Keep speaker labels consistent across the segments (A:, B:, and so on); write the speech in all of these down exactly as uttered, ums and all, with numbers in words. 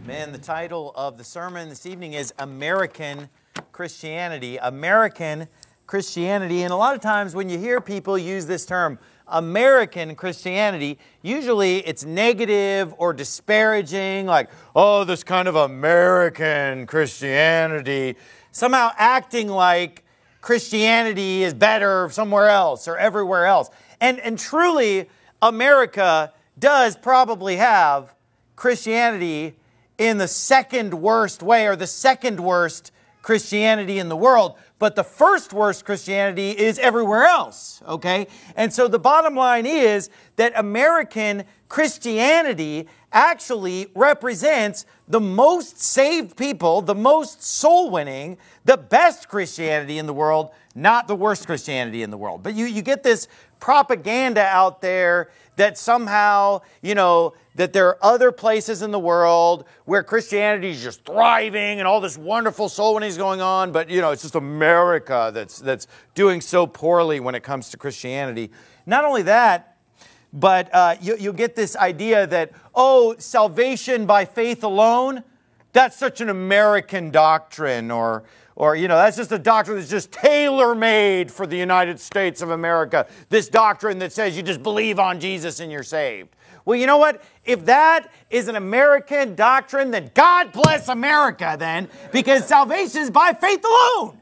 A: Man, the title of the sermon this evening is American Christianity. American Christianity. And a lot of times when you hear people use this term, American Christianity, usually it's negative or disparaging, like, oh, this kind of American Christianity, somehow acting like Christianity is better somewhere else or everywhere else. And, and truly, America does probably have Christianity in the second worst way, or the second worst Christianity in the world. But the first worst Christianity is everywhere else, okay? And so the bottom line is that American Christianity actually represents the most saved people, the most soul-winning, the best Christianity in the world, not the worst Christianity in the world. But you, you get this propaganda out there that somehow, you know, that there are other places in the world where Christianity is just thriving and all this wonderful soul winning is going on, but, you know, it's just America that's that's doing so poorly when it comes to Christianity. Not only that, but uh, you, you'll get this idea that, oh, salvation by faith alone, that's such an American doctrine, or, or you know, that's just a doctrine that's just tailor-made for the United States of America. This doctrine that says you just believe on Jesus and you're saved. Well, you know what? If that is an American doctrine, then God bless America then, because salvation is by faith alone.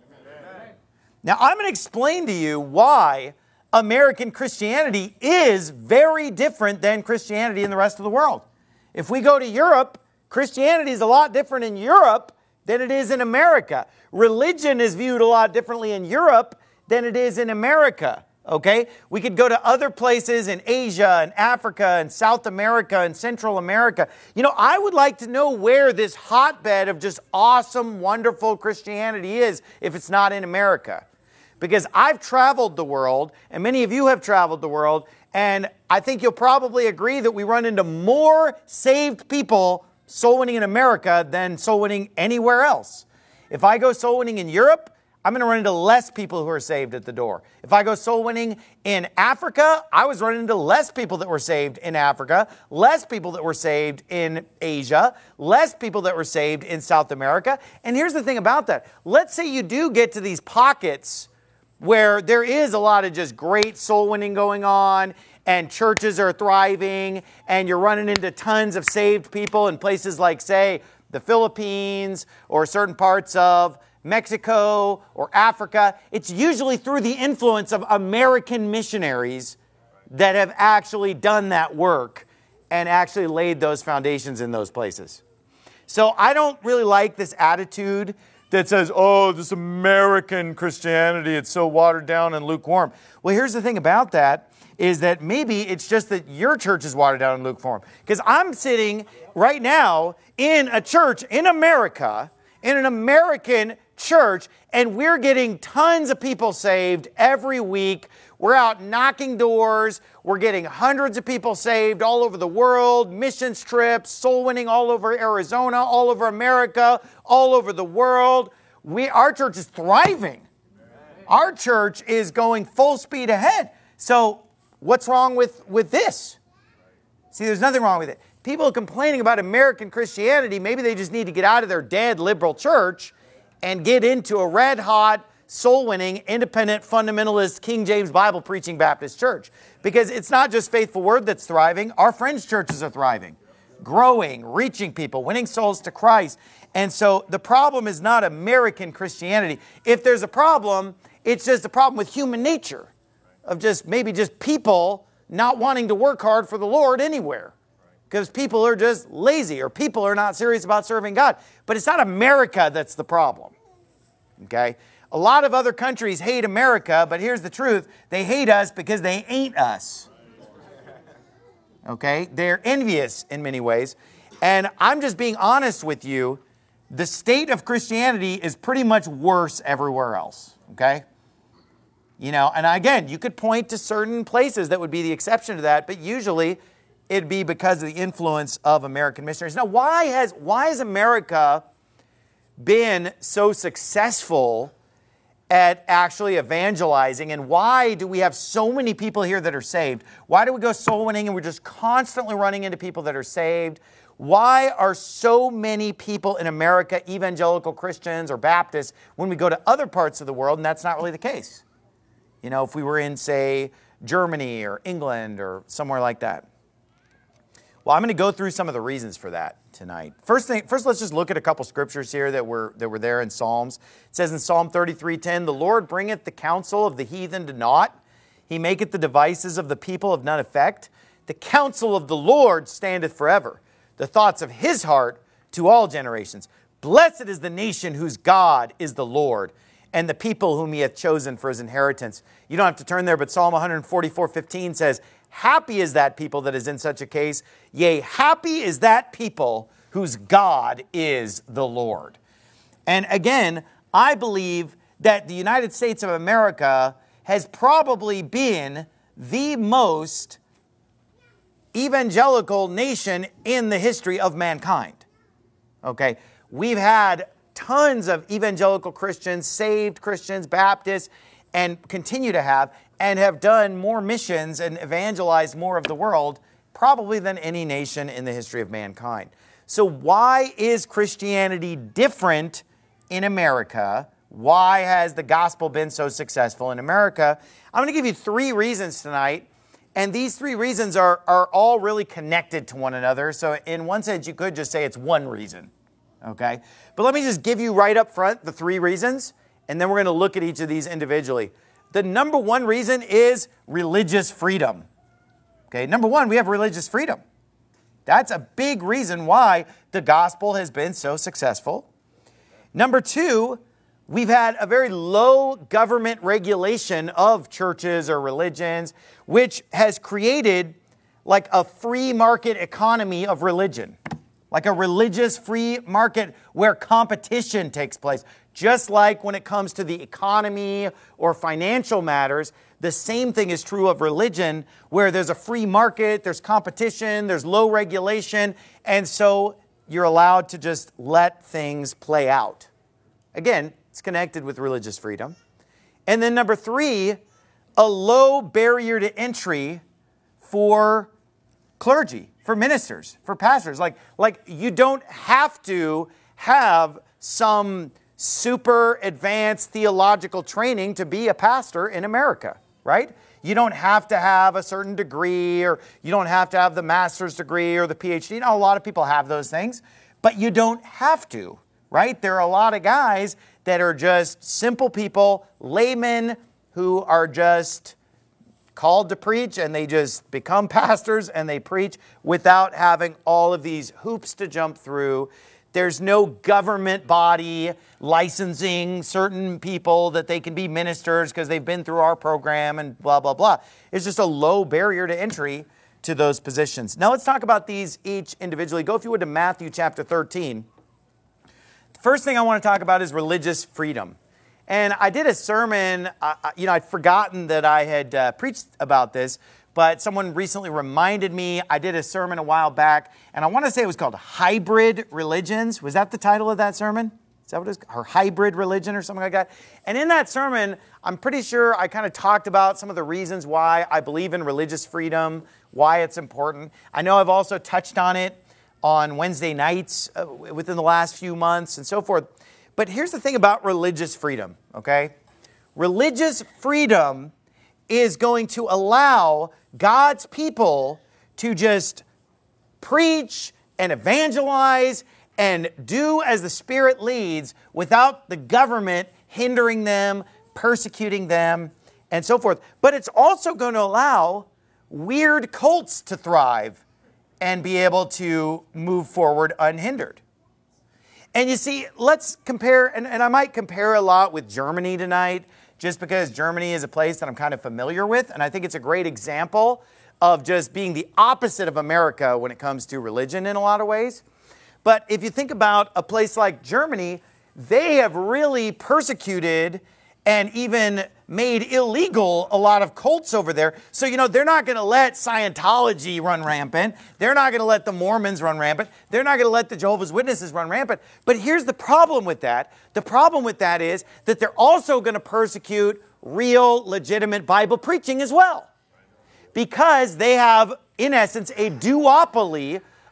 A: Now, I'm going to explain to you why American Christianity is very different than Christianity in the rest of the world. If we go to Europe, Christianity is a lot different in Europe than it is in America. Religion is viewed a lot differently in Europe than it is in America. Okay? We could go to other places in Asia and Africa and South America and Central America. You know, I would like to know where this hotbed of just awesome, wonderful Christianity is if it's not in America. Because I've traveled the world, and many of you have traveled the world, and I think you'll probably agree that we run into more saved people soul winning in America than soul winning anywhere else. If I go soul winning in Europe, I'm going to run into less people who are saved at the door. If I go soul winning in Africa, I was running into less people that were saved in Africa, less people that were saved in Asia, less people that were saved in South America. And here's the thing about that. Let's say you do get to these pockets where there is a lot of just great soul winning going on, and churches are thriving, and you're running into tons of saved people in places like, say, the Philippines or certain parts of Mexico or Africa. It's usually through the influence of American missionaries that have actually done that work and actually laid those foundations in those places. So I don't really like this attitude that says, oh, this American Christianity, it's so watered down and lukewarm. Well, here's the thing about that, is that maybe it's just that your church is watered down and lukewarm. Because I'm sitting right now in a church in America, in an American church, and we're getting tons of people saved every week. We're out knocking doors. We're getting hundreds of people saved all over the world, missions trips, soul winning all over Arizona, all over America, all over the world. We, our church is thriving. Our church is going full speed ahead. So what's wrong with, with this? See, there's nothing wrong with it. People complaining about American Christianity, maybe they just need to get out of their dead liberal church and get into a red-hot, soul-winning, independent, fundamentalist, King James Bible-preaching Baptist church. Because it's not just Faithful Word that's thriving. Our friends' churches are thriving, growing, reaching people, winning souls to Christ. And so the problem is not American Christianity. If there's a problem, it's just a problem with human nature, of just maybe just people not wanting to work hard for the Lord anywhere. Because people are just lazy, or people are not serious about serving God. But it's not America that's the problem. Okay? A lot of other countries hate America, but here's the truth. They hate us because they ain't us. Okay? They're envious in many ways. And I'm just being honest with you. The state of Christianity is pretty much worse everywhere else. Okay? You know, and again, you could point to certain places that would be the exception to that, but usually it'd be because of the influence of American missionaries. Now, why has why has America been so successful at actually evangelizing, and why do we have so many people here that are saved? Why do we go soul winning and we're just constantly running into people that are saved? Why are so many people in America evangelical Christians or Baptists when we go to other parts of the world and that's not really the case? You know, if we were in, say, Germany or England or somewhere like that. Well, I'm going to go through some of the reasons for that tonight. First thing, first let's just look at a couple scriptures here that were that were there in Psalms. It says in Psalm thirty-three ten, "The Lord bringeth the counsel of the heathen to naught. He maketh the devices of the people of none effect. The counsel of the Lord standeth forever, the thoughts of his heart to all generations. Blessed is the nation whose God is the Lord, and the people whom he hath chosen for his inheritance." You don't have to turn there, but Psalm one forty-four fifteen says, "Happy is that people that is in such a case. Yea, happy is that people whose God is the Lord." And again, I believe that the United States of America has probably been the most evangelical nation in the history of mankind. Okay, we've had tons of evangelical Christians, saved Christians, Baptists, and continue to have, and have done more missions and evangelized more of the world probably than any nation in the history of mankind. So why is Christianity different in America? Why has the gospel been so successful in America? I'm going to give you three reasons tonight, and these three reasons are, are all really connected to one another. So in one sense, you could just say it's one reason, okay? But let me just give you right up front the three reasons, and then we're going to look at each of these individually. The number one reason is religious freedom. Okay, number one, we have religious freedom. That's a big reason why the gospel has been so successful. Number two, we've had a very low government regulation of churches or religions, which has created like a free market economy of religion, like a religious free market where competition takes place. Just like when it comes to the economy or financial matters, the same thing is true of religion, where there's a free market, there's competition, there's low regulation, and so you're allowed to just let things play out. Again, it's connected with religious freedom. And then number three, a low barrier to entry for clergy, for ministers, for pastors. Like, like you don't have to have some super advanced theological training to be a pastor in America, right? You don't have to have a certain degree, or you don't have to have the master's degree or the P H D. Now, a lot of people have those things, but you don't have to, right? There are a lot of guys that are just simple people, laymen, who are just called to preach, and they just become pastors and they preach without having all of these hoops to jump through. There's no government body licensing certain people that they can be ministers because they've been through our program and blah, blah, blah. It's just a low barrier to entry to those positions. Now let's talk about these each individually. Go, if you would, to Matthew chapter thirteen. The first thing I want to talk about is religious freedom. And I did a sermon, uh, you know, I'd forgotten that I had uh, preached about this, but someone recently reminded me. I did a sermon a while back, and I want to say it was called Hybrid Religions. Was that the title of that sermon? Is that what it was? Or Hybrid Religion or something like that? And in that sermon, I'm pretty sure I kind of talked about some of the reasons why I believe in religious freedom, why it's important. I know I've also touched on it on Wednesday nights uh, within the last few months and so forth. But here's the thing about religious freedom, okay? Religious freedom is going to allow God's people to just preach and evangelize and do as the Spirit leads without the government hindering them, persecuting them, and so forth. But it's also going to allow weird cults to thrive and be able to move forward unhindered. And you see, let's compare, and, and I might compare a lot with Germany tonight, just because Germany is a place that I'm kind of familiar with, and I think it's a great example of just being the opposite of America when it comes to religion in a lot of ways. But if you think about a place like Germany, they have really persecuted and even made illegal a lot of cults over there. So, you know, they're not going to let Scientology run rampant. They're not going to let the Mormons run rampant. They're not going to let the Jehovah's Witnesses run rampant. But here's the problem with that. The problem with that is that they're also going to persecute real, legitimate Bible preaching as well. Because they have, in essence, a duopoly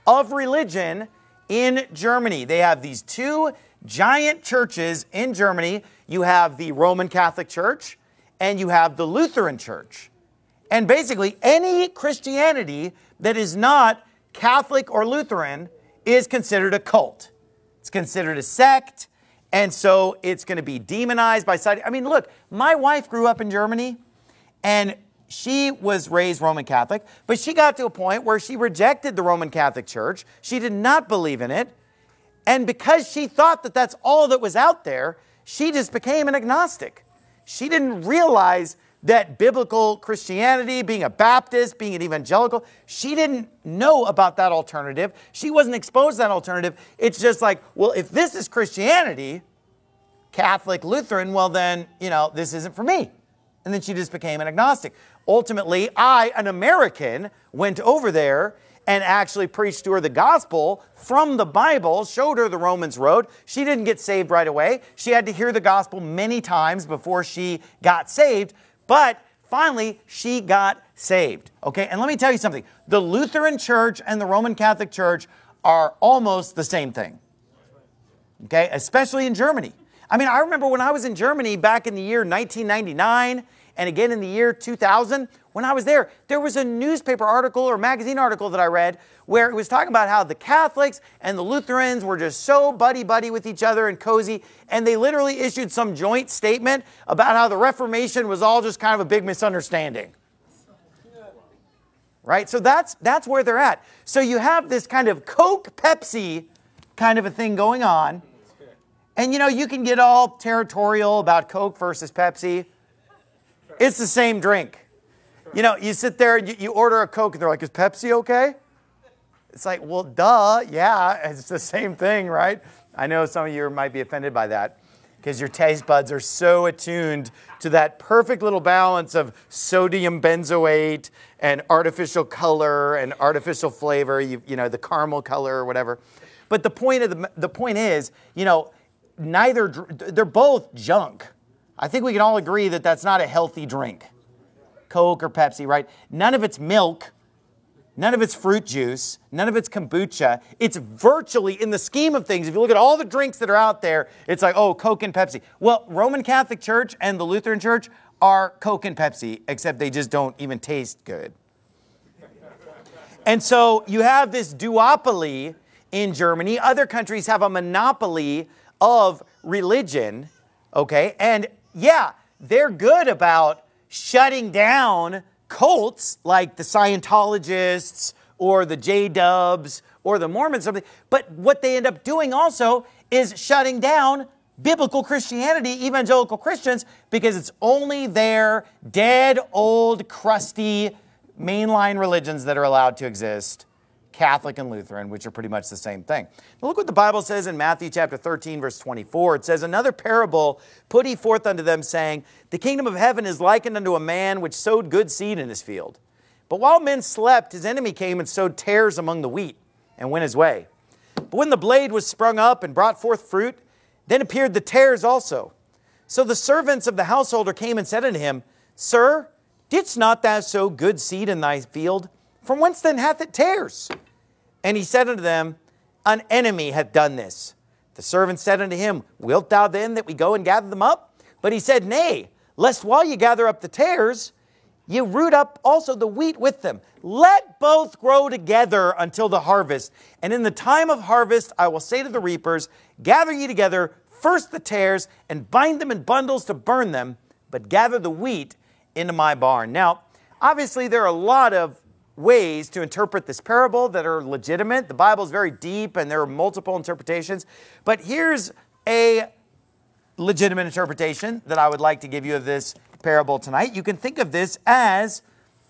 A: of religion in Germany. They have these two giant churches in Germany. You have the Roman Catholic Church and you have the Lutheran Church. And basically any Christianity that is not Catholic or Lutheran is considered a cult. It's considered a sect. And so it's going to be demonized by society. I mean, look, my wife grew up in Germany and she was raised Roman Catholic, but she got to a point where she rejected the Roman Catholic Church. She did not believe in it. And because she thought that that's all that was out there, she just became an agnostic. She didn't realize that biblical Christianity, being a Baptist, being an evangelical, she didn't know about that alternative. She wasn't exposed to that alternative. It's just like, well, if this is Christianity, Catholic, Lutheran, well then, you know, this isn't for me. And then she just became an agnostic. Ultimately, I, an American, went over there and actually preached to her the gospel from the Bible, showed her the Romans road. She didn't get saved right away. She had to hear the gospel many times before she got saved. But finally, she got saved. Okay, and let me tell you something. The Lutheran Church and the Roman Catholic Church are almost the same thing. Okay, especially in Germany. I mean, I remember when I was in Germany back in the year nineteen ninety-nine and again in the year two thousand, when I was there, there was a newspaper article or magazine article that I read where it was talking about how the Catholics and the Lutherans were just so buddy-buddy with each other and cozy, and they literally issued some joint statement about how the Reformation was all just kind of a big misunderstanding. Right? So that's, that's where they're at. So you have this kind of Coke-Pepsi kind of a thing going on. And, you know, you can get all territorial about Coke versus Pepsi. It's the same drink. You know, you sit there and you, you order a Coke and they're like, is Pepsi okay? It's like, well, duh, yeah, it's the same thing, right? I know some of you might be offended by that because your taste buds are so attuned to that perfect little balance of sodium benzoate and artificial color and artificial flavor, you, you know, the caramel color or whatever. But the point of the, the point is, you know, neither, they're both junk. I think we can all agree that that's not a healthy drink. Coke or Pepsi, right? None of it's milk. None of it's fruit juice. None of it's kombucha. It's virtually, in the scheme of things, if you look at all the drinks that are out there, it's like, oh, Coke and Pepsi. Well, Roman Catholic Church and the Lutheran Church are Coke and Pepsi, except they just don't even taste good. And so you have this duopoly in Germany. Other countries have a monopoly of religion, okay? And yeah, they're good about shutting down cults like the Scientologists or the J-Dubs or the Mormons. But what they end up doing also is shutting down biblical Christianity, evangelical Christians, because it's only their dead, old, crusty mainline religions that are allowed to exist, Catholic and Lutheran, which are pretty much the same thing. Now look what the Bible says in Matthew chapter thirteen, verse twenty-four. It says, another parable put he forth unto them, saying, the kingdom of heaven is likened unto a man which sowed good seed in his field. But while men slept, his enemy came and sowed tares among the wheat, and went his way. But when the blade was sprung up and brought forth fruit, then appeared the tares also. So the servants of the householder came and said unto him, Sir, didst not thou sow good seed in thy field? From whence then hath it tares? And he said unto them, an enemy hath done this. The servant said unto him, wilt thou then that we go and gather them up? But he said, nay, lest while ye gather up the tares, ye root up also the wheat with them. Let both grow together until the harvest. And in the time of harvest I will say to the reapers, gather ye together first the tares, and bind them in bundles to burn them, but gather the wheat into my barn. Now, obviously there are a lot of ways to interpret this parable that are legitimate. The Bible is very deep and there are multiple interpretations. But here's a legitimate interpretation that I would like to give you of this parable tonight. You can think of this as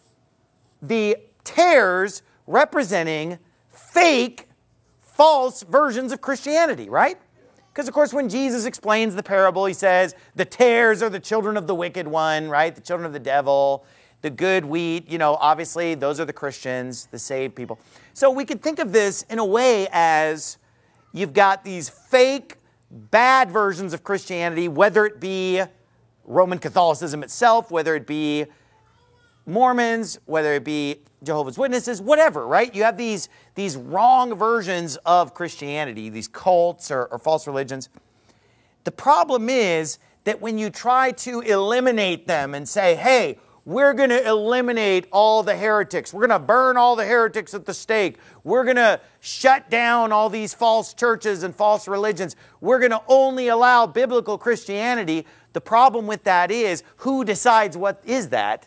A: the tares representing fake, false versions of Christianity, right? Because, of course, when Jesus explains the parable, he says, the tares are the children of the wicked one, right? The children of the devil. The good wheat, you know, obviously those are the Christians, the saved people. So we can think of this in a way as you've got these fake, bad versions of Christianity, whether it be Roman Catholicism itself, whether it be Mormons, whether it be Jehovah's Witnesses, whatever, right? You have these, these wrong versions of Christianity, these cults or, or false religions. The problem is that when you try to eliminate them and say, hey, we're going to eliminate all the heretics. We're going to burn all the heretics at the stake. We're going to shut down all these false churches and false religions. We're going to only allow biblical Christianity. The problem with that is, who decides what is that?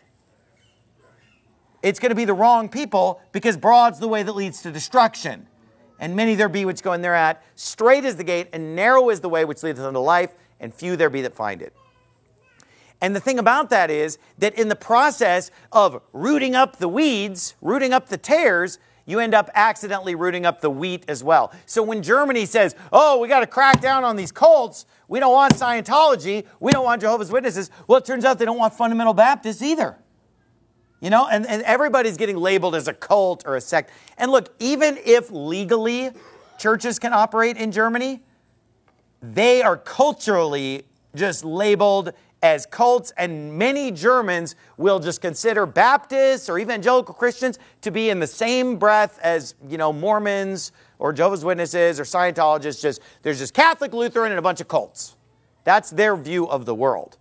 A: It's going to be the wrong people, because broad's the way that leads to destruction. And many there be which go in thereat. Straight is the gate, and narrow is the way which leadeth unto life, and few there be that find it. And the thing about that is that in the process of rooting up the weeds, rooting up the tares, you end up accidentally rooting up the wheat as well. So when Germany says, oh, we got to crack down on these cults, we don't want Scientology, we don't want Jehovah's Witnesses, well, it turns out they don't want fundamental Baptists either. You know, and, and everybody's getting labeled as a cult or a sect. And look, even if legally churches can operate in Germany, they are culturally just labeled as cults, and many Germans will just consider Baptists or evangelical Christians to be in the same breath as, you know, Mormons or Jehovah's Witnesses or Scientologists. Just, there's just Catholic, Lutheran, and a bunch of cults. That's their view of the world.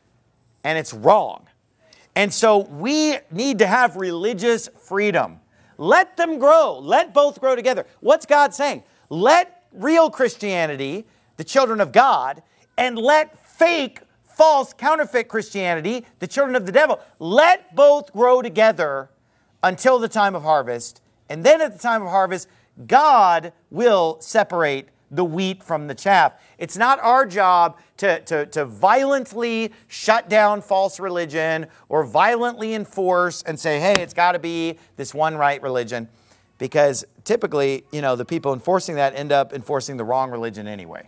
A: And it's wrong. And so we need to have religious freedom. Let them grow. Let both grow together. What's God saying? Let real Christianity, the children of God, and let fake, false, counterfeit Christianity, the children of the devil, let both grow together until the time of harvest. And then at the time of harvest, God will separate the wheat from the chaff. It's not our job to, to, to violently shut down false religion or violently enforce and say, hey, it's got to be this one right religion. Because typically, you know, the people enforcing that end up enforcing the wrong religion anyway.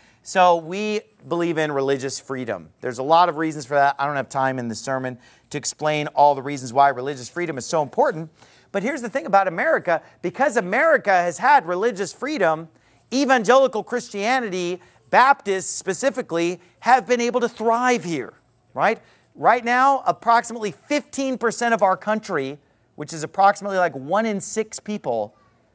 A: So we believe in religious freedom. There's a lot of reasons for that. I don't have time in this sermon to explain all the reasons why religious freedom is so important. But here's the thing about America. Because America has had religious freedom, evangelical Christianity, Baptists specifically, have been able to thrive here, right? Right now, approximately fifteen percent of our country, which is approximately like one in six people,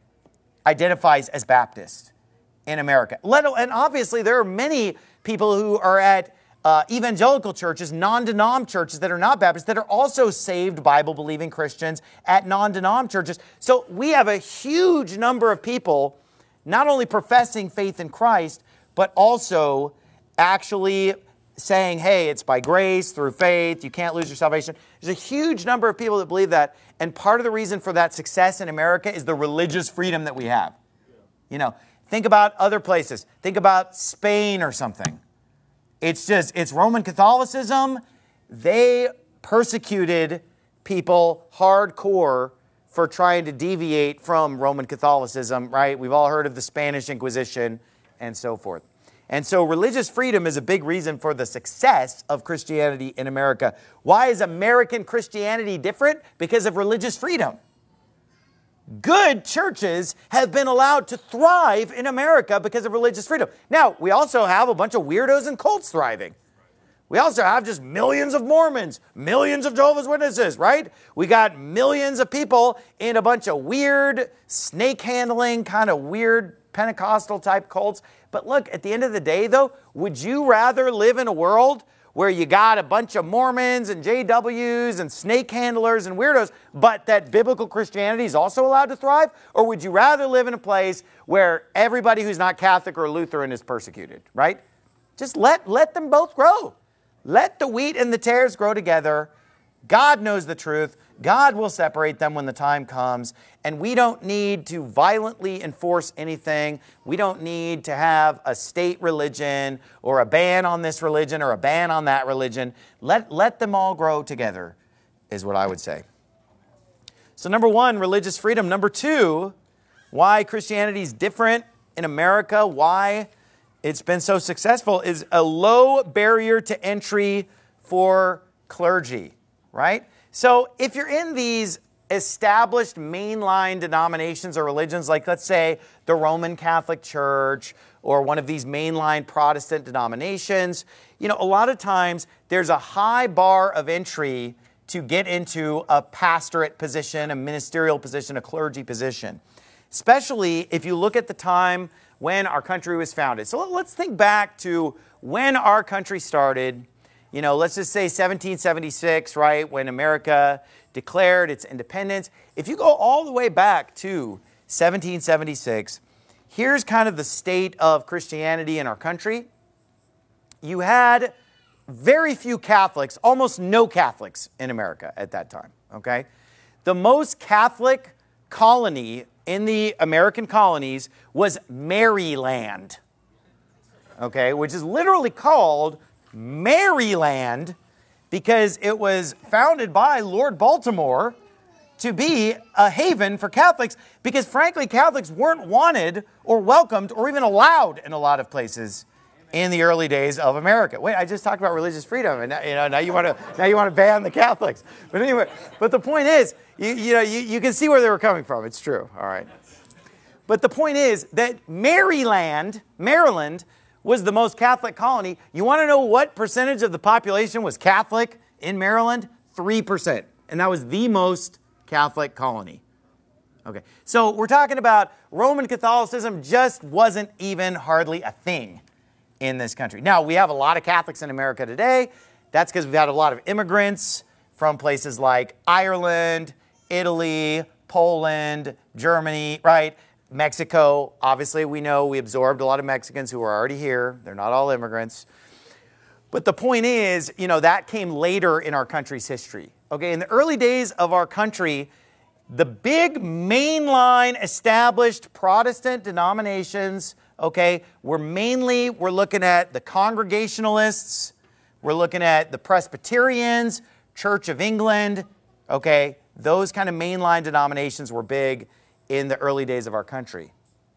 A: identifies as Baptist in America. Let, and obviously, there are many people who are at uh, evangelical churches, non-denom churches that are not Baptist, that are also saved Bible-believing Christians at non-denom churches. So we have a huge number of people not only professing faith in Christ, but also actually saying, hey, it's by grace, through faith, you can't lose your salvation. There's a huge number of people that believe that, and part of the reason for that success in America is the religious freedom that we have. You know, think about other places. Think about Spain or something. It's just, it's Roman Catholicism. They persecuted people hardcore for trying to deviate from Roman Catholicism, right? We've all heard of the Spanish Inquisition and so forth. And so religious freedom is a big reason for the success of Christianity in America. Why is American Christianity different? Because of religious freedom. Good churches have been allowed to thrive in America because of religious freedom. Now, we also have a bunch of weirdos and cults thriving. We also have just millions of Mormons, millions of Jehovah's Witnesses, right? We got millions of people in a bunch of weird, snake-handling, kind of weird Pentecostal type cults. But look, at the end of the day, though, would you rather live in a world where you got a bunch of Mormons and J Ws and snake handlers and weirdos, but that biblical Christianity is also allowed to thrive? Or would you rather live in a place where everybody who's not Catholic or Lutheran is persecuted, right? Just let, let them both grow. Let the wheat and the tares grow together. God knows the truth. God will separate them when the time comes. And we don't need to violently enforce anything. We don't need to have a state religion or a ban on this religion or a ban on that religion. Let, let them all grow together is what I would say. So number one, religious freedom. Number two, why Christianity is different in America, why it's been so successful, is a low barrier to entry for clergy. Right? So if you're in these established mainline denominations or religions, like let's say the Roman Catholic Church or one of these mainline Protestant denominations, you know, a lot of times there's a high bar of entry to get into a pastorate position, a ministerial position, a clergy position, especially if you look at the time when our country was founded. So let's think back to when our country started. You know, let's just say seventeen seventy-six, right, when America declared its independence. If you go all the way back to seventeen seventy-six, here's kind of the state of Christianity in our country. You had very few Catholics, almost no Catholics in America at that time, okay? The most Catholic colony in the American colonies was Maryland, okay, which is literally called Maryland because it was founded by Lord Baltimore to be a haven for Catholics because, frankly, Catholics weren't wanted or welcomed or even allowed in a lot of places in the early days of America. Wait, I just talked about religious freedom, and now, you know, now you want to now you want to ban the Catholics. But anyway, but the point is, you, you know, you, you can see where they were coming from. It's true. All right. But the point is that Maryland, Maryland, was the most Catholic colony. You want to know what percentage of the population was Catholic in Maryland? three percent. And that was the most Catholic colony. Okay, so we're talking about Roman Catholicism just wasn't even hardly a thing in this country. Now, we have a lot of Catholics in America today. That's because we've had a lot of immigrants from places like Ireland, Italy, Poland, Germany, right? Mexico, obviously, we know we absorbed a lot of Mexicans who were already here. They're not all immigrants. But the point is, you know, that came later in our country's history. Okay, in the early days of our country, the big mainline established Protestant denominations, okay, were mainly, we're looking at the Congregationalists, we're looking at the Presbyterians, Church of England, okay, those kind of mainline denominations were big in the early days of our country.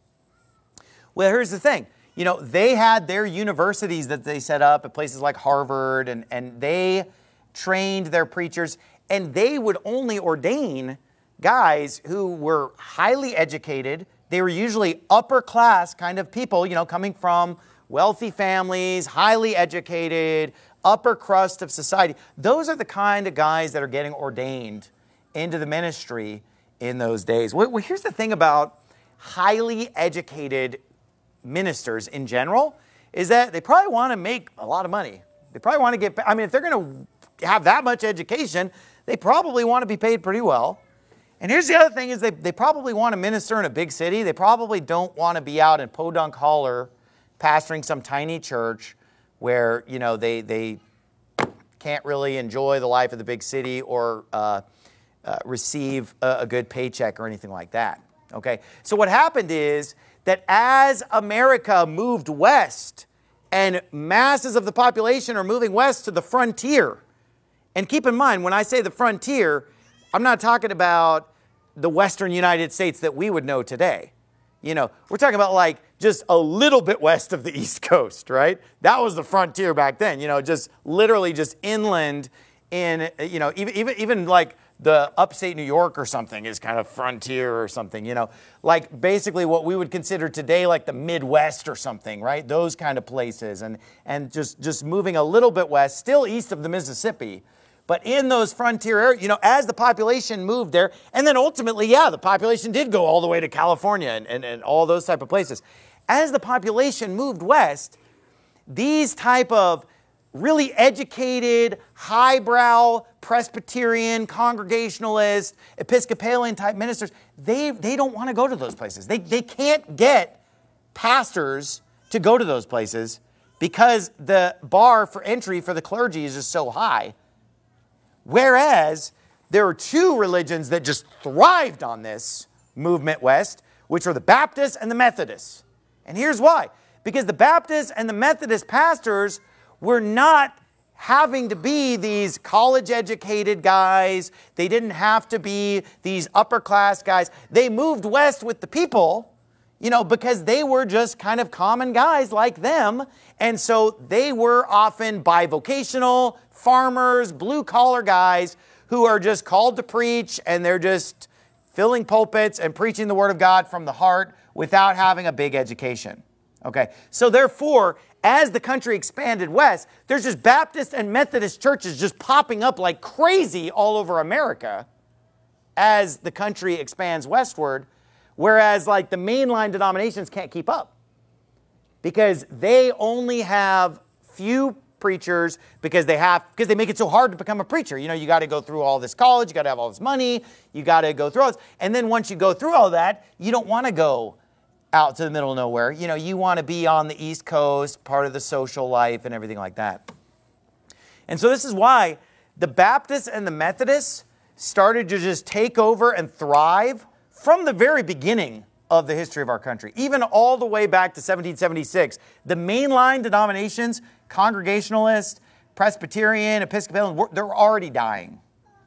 A: Well, here's the thing. You know, they had their universities that they set up at places like Harvard, and, and they trained their preachers, and they would only ordain guys who were highly educated. They were usually upper class kind of people, you know, coming from wealthy families, highly educated, upper crust of society. Those are the kind of guys that are getting ordained into the ministry in those days. Well, here's the thing about highly educated ministers in general, is that they probably want to make a lot of money. They probably want to get, I mean, if they're going to have that much education, they probably want to be paid pretty well. And here's the other thing is they, they probably want to minister in a big city. They probably don't want to be out in Podunk Holler pastoring some tiny church where, you know, they, they can't really enjoy the life of the big city or uh, uh, receive a, a good paycheck or anything like that. Okay, so what happened is that as America moved west and masses of the population are moving west to the frontier, and keep in mind, when I say the frontier, I'm not talking about the western United States that we would know today. You know, we're talking about like just a little bit west of the East Coast, right? That was the frontier back then, you know, just literally just inland in, you know, even, even, even like the upstate New York or something is kind of frontier or something, you know, like basically what we would consider today like the Midwest or something, right? Those kind of places, and, and just, just moving a little bit west, still east of the Mississippi. But in those frontier areas, you know, as the population moved there, and then ultimately, yeah, the population did go all the way to California and, and, and all those type of places. As the population moved west, these type of really educated, highbrow, Presbyterian, Congregationalist, Episcopalian type ministers, they, they don't want to go to those places. They, they can't get pastors to go to those places because the bar for entry for the clergy is just so high. Whereas there are two religions that just thrived on this movement west, which are the Baptists and the Methodists. And here's why. Because the Baptists and the Methodist pastors were not having to be these college-educated guys. They didn't have to be these upper-class guys. They moved west with the people, you know, because they were just kind of common guys like them. And so they were often bivocational, farmers, blue-collar guys who are just called to preach, and they're just filling pulpits and preaching the Word of God from the heart without having a big education. Okay, so therefore, as the country expanded west, there's just Baptist and Methodist churches just popping up like crazy all over America as the country expands westward, whereas like the mainline denominations can't keep up because they only have few preachers because they have because they make it so hard to become a preacher. You know, you got to go through all this college, you got to have all this money, you got to go through all this, and then once you go through all that, you don't want to go out to the middle of nowhere. You know, you want to be on the East Coast, part of the social life and everything like that. And so this is why the Baptists and the Methodists started to just take over and thrive from the very beginning of the history of our country. Even all the way back to seventeen seventy-six, the mainline denominations, Congregationalist, Presbyterian, Episcopalian, they're already dying.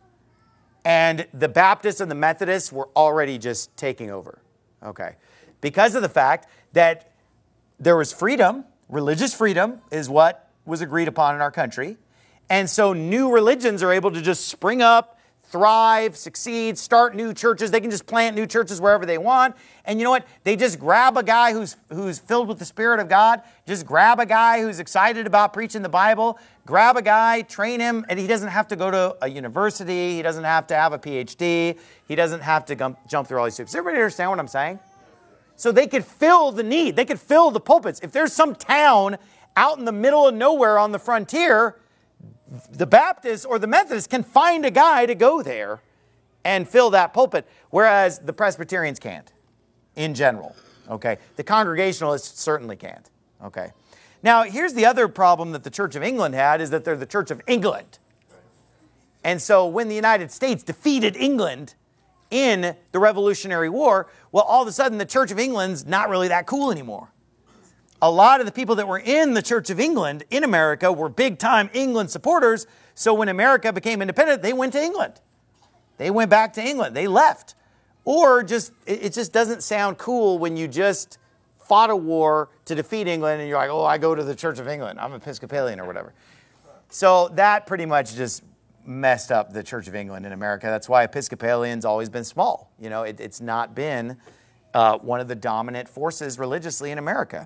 A: And the Baptists and the Methodists were already just taking over. Okay. Because of the fact that there was freedom, religious freedom is what was agreed upon in our country. And so new religions are able to just spring up, thrive, succeed, start new churches. They can just plant new churches wherever they want. And you know what? They just grab a guy who's, who's filled with the Spirit of God, just grab a guy who's excited about preaching the Bible, grab a guy, train him, and he doesn't have to go to a university. He doesn't have to have a P H D. He doesn't have to gum, jump through all these hoops. Does everybody understand what I'm saying? So they could fill the need. They could fill the pulpits. If there's some town out in the middle of nowhere on the frontier, the Baptists or the Methodists can find a guy to go there and fill that pulpit, whereas the Presbyterians can't, in general. Okay, the Congregationalists certainly can't. Okay, now here's the other problem that the Church of England had is that they're the Church of England, and so when the United States defeated England in the Revolutionary War, well, all of a sudden the Church of England's not really that cool anymore. A lot of the people that were in the Church of England in America were big-time England supporters, so when America became independent, they went to England. They went back to England. They left. Or just it just doesn't sound cool when you just fought a war to defeat England and you're like, oh, I go to the Church of England. I'm Episcopalian or whatever. So that pretty much just messed up the Church of England in America. That's why Episcopalian's always been small. You know, it, it's not been uh, one of the dominant forces religiously in America.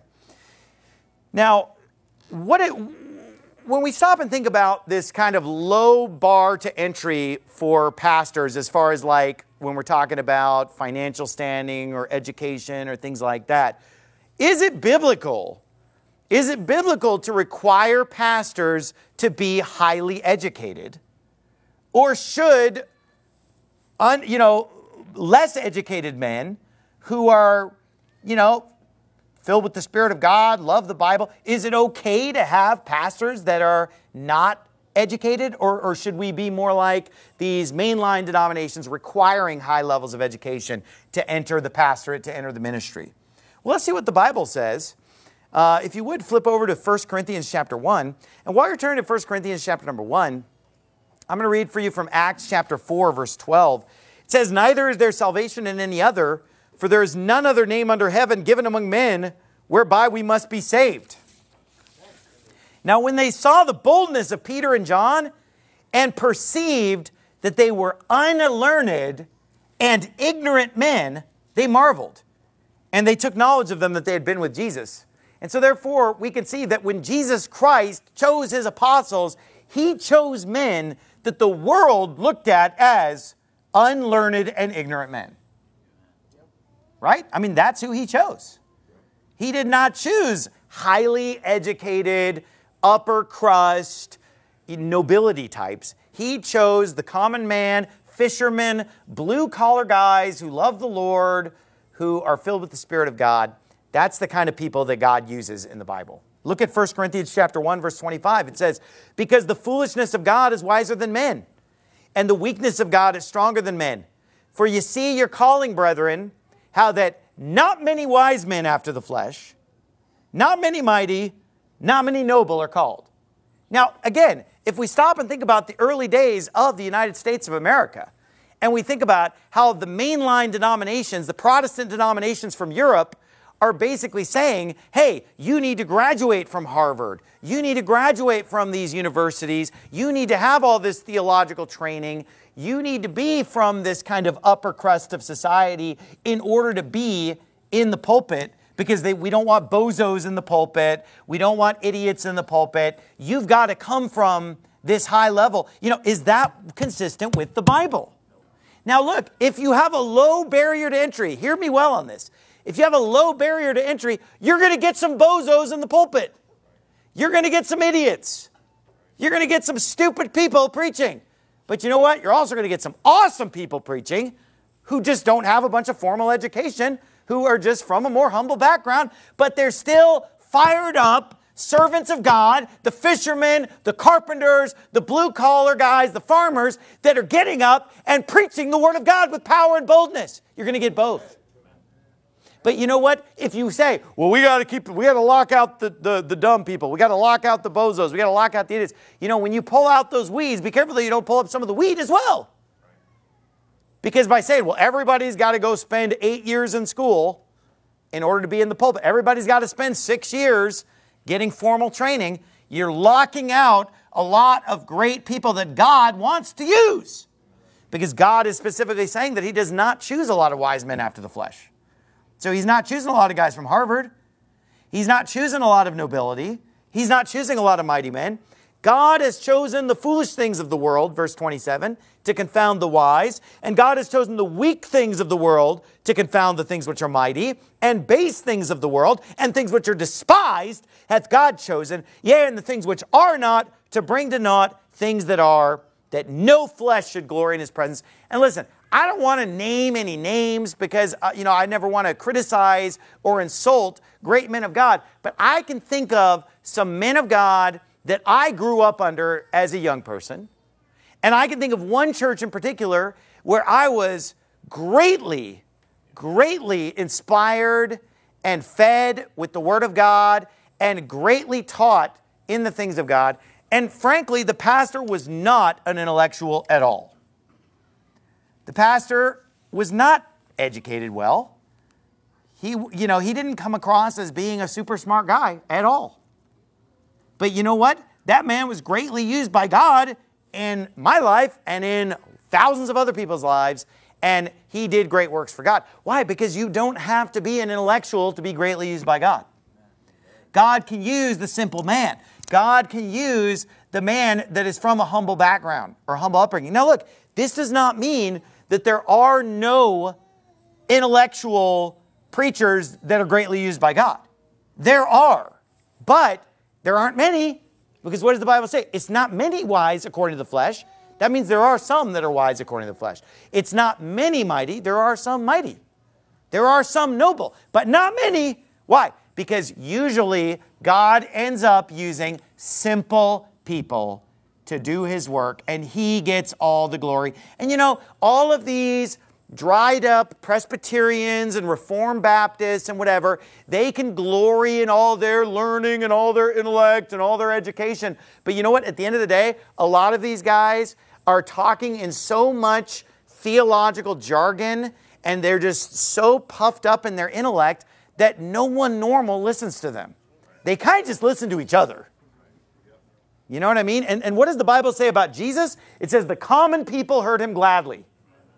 A: Now, what it, when we stop and think about this kind of low bar to entry for pastors, as far as like when we're talking about financial standing or education or things like that, is it biblical? Is it biblical to require pastors to be highly educated? Or should, un, you know, less educated men who are, you know, filled with the Spirit of God, love the Bible, is it okay to have pastors that are not educated? Or, or should we be more like these mainline denominations requiring high levels of education to enter the pastorate, to enter the ministry? Well, let's see what the Bible says. Uh, if you would, flip over to First Corinthians chapter one. And while you're turning to First Corinthians chapter number one, I'm going to read for you from Acts chapter four, verse twelve. It says, neither is there salvation in any other, for there is none other name under heaven given among men whereby we must be saved. Now, when they saw the boldness of Peter and John and perceived that they were unlearned and ignorant men, they marveled. And they took knowledge of them that they had been with Jesus. And so therefore, we can see that when Jesus Christ chose his apostles, he chose men that the world looked at as unlearned and ignorant men. Right? I mean, that's who he chose. He did not choose highly educated, upper crust, nobility types. He chose the common man, fishermen, blue-collar guys who love the Lord, who are filled with the Spirit of God. That's the kind of people that God uses in the Bible. Look at First Corinthians chapter one, verse twenty-five. It says, because the foolishness of God is wiser than men, and the weakness of God is stronger than men. For you see your calling, brethren, how that not many wise men after the flesh, not many mighty, not many noble are called. Now, again, if we stop and think about the early days of the United States of America, and we think about how the mainline denominations, the Protestant denominations from Europe, are basically saying, hey, you need to graduate from Harvard. You need to graduate from these universities. You need to have all this theological training. You need to be from this kind of upper crust of society in order to be in the pulpit because they, we don't want bozos in the pulpit. We don't want idiots in the pulpit. You've got to come from this high level. You know, is that consistent with the Bible? Now look, if you have a low barrier to entry, hear me well on this. If you have a low barrier to entry, you're going to get some bozos in the pulpit. You're going to get some idiots. You're going to get some stupid people preaching. But you know what? You're also going to get some awesome people preaching who just don't have a bunch of formal education, who are just from a more humble background, but they're still fired up servants of God, the fishermen, the carpenters, the blue-collar guys, the farmers that are getting up and preaching the Word of God with power and boldness. You're going to get both. But you know what? If you say, well, we got to keep, we got to lock out the, the, the dumb people. We got to lock out the bozos. We got to lock out the idiots. You know, when you pull out those weeds, be careful that you don't pull up some of the weed as well. Because by saying, well, everybody's got to go spend eight years in school in order to be in the pulpit. Everybody's got to spend six years getting formal training. You're locking out a lot of great people that God wants to use. Because God is specifically saying that He does not choose a lot of wise men after the flesh. So He's not choosing a lot of guys from Harvard. He's not choosing a lot of nobility. He's not choosing a lot of mighty men. God has chosen the foolish things of the world, verse twenty-seven, to confound the wise. And God has chosen the weak things of the world to confound the things which are mighty. And base things of the world and things which are despised hath God chosen. Yea, and the things which are not, to bring to naught things that are, that no flesh should glory in His presence. And listen, I don't want to name any names because, uh, you know, I never want to criticize or insult great men of God. But I can think of some men of God that I grew up under as a young person. And I can think of one church in particular where I was greatly, greatly inspired and fed with the Word of God and greatly taught in the things of God. And frankly, the pastor was not an intellectual at all. The pastor was not educated well. He, you know, he didn't come across as being a super smart guy at all. But you know what? That man was greatly used by God in my life and in thousands of other people's lives. And he did great works for God. Why? Because you don't have to be an intellectual to be greatly used by God. God can use the simple man. God can use the man that is from a humble background or humble upbringing. Now look, this does not mean that there are no intellectual preachers that are greatly used by God. There are, but there aren't many, because what does the Bible say? It's not many wise according to the flesh. That means there are some that are wise according to the flesh. It's not many mighty. There are some mighty. There are some noble, but not many. Why? Because usually God ends up using simple people to do His work, and He gets all the glory. And you know, all of these dried up Presbyterians and Reformed Baptists and whatever, they can glory in all their learning and all their intellect and all their education. But you know what? At the end of the day, a lot of these guys are talking in so much theological jargon, and they're just so puffed up in their intellect that no one normal listens to them. They kind of just listen to each other. You know what I mean? And, and what does the Bible say about Jesus? It says the common people heard Him gladly.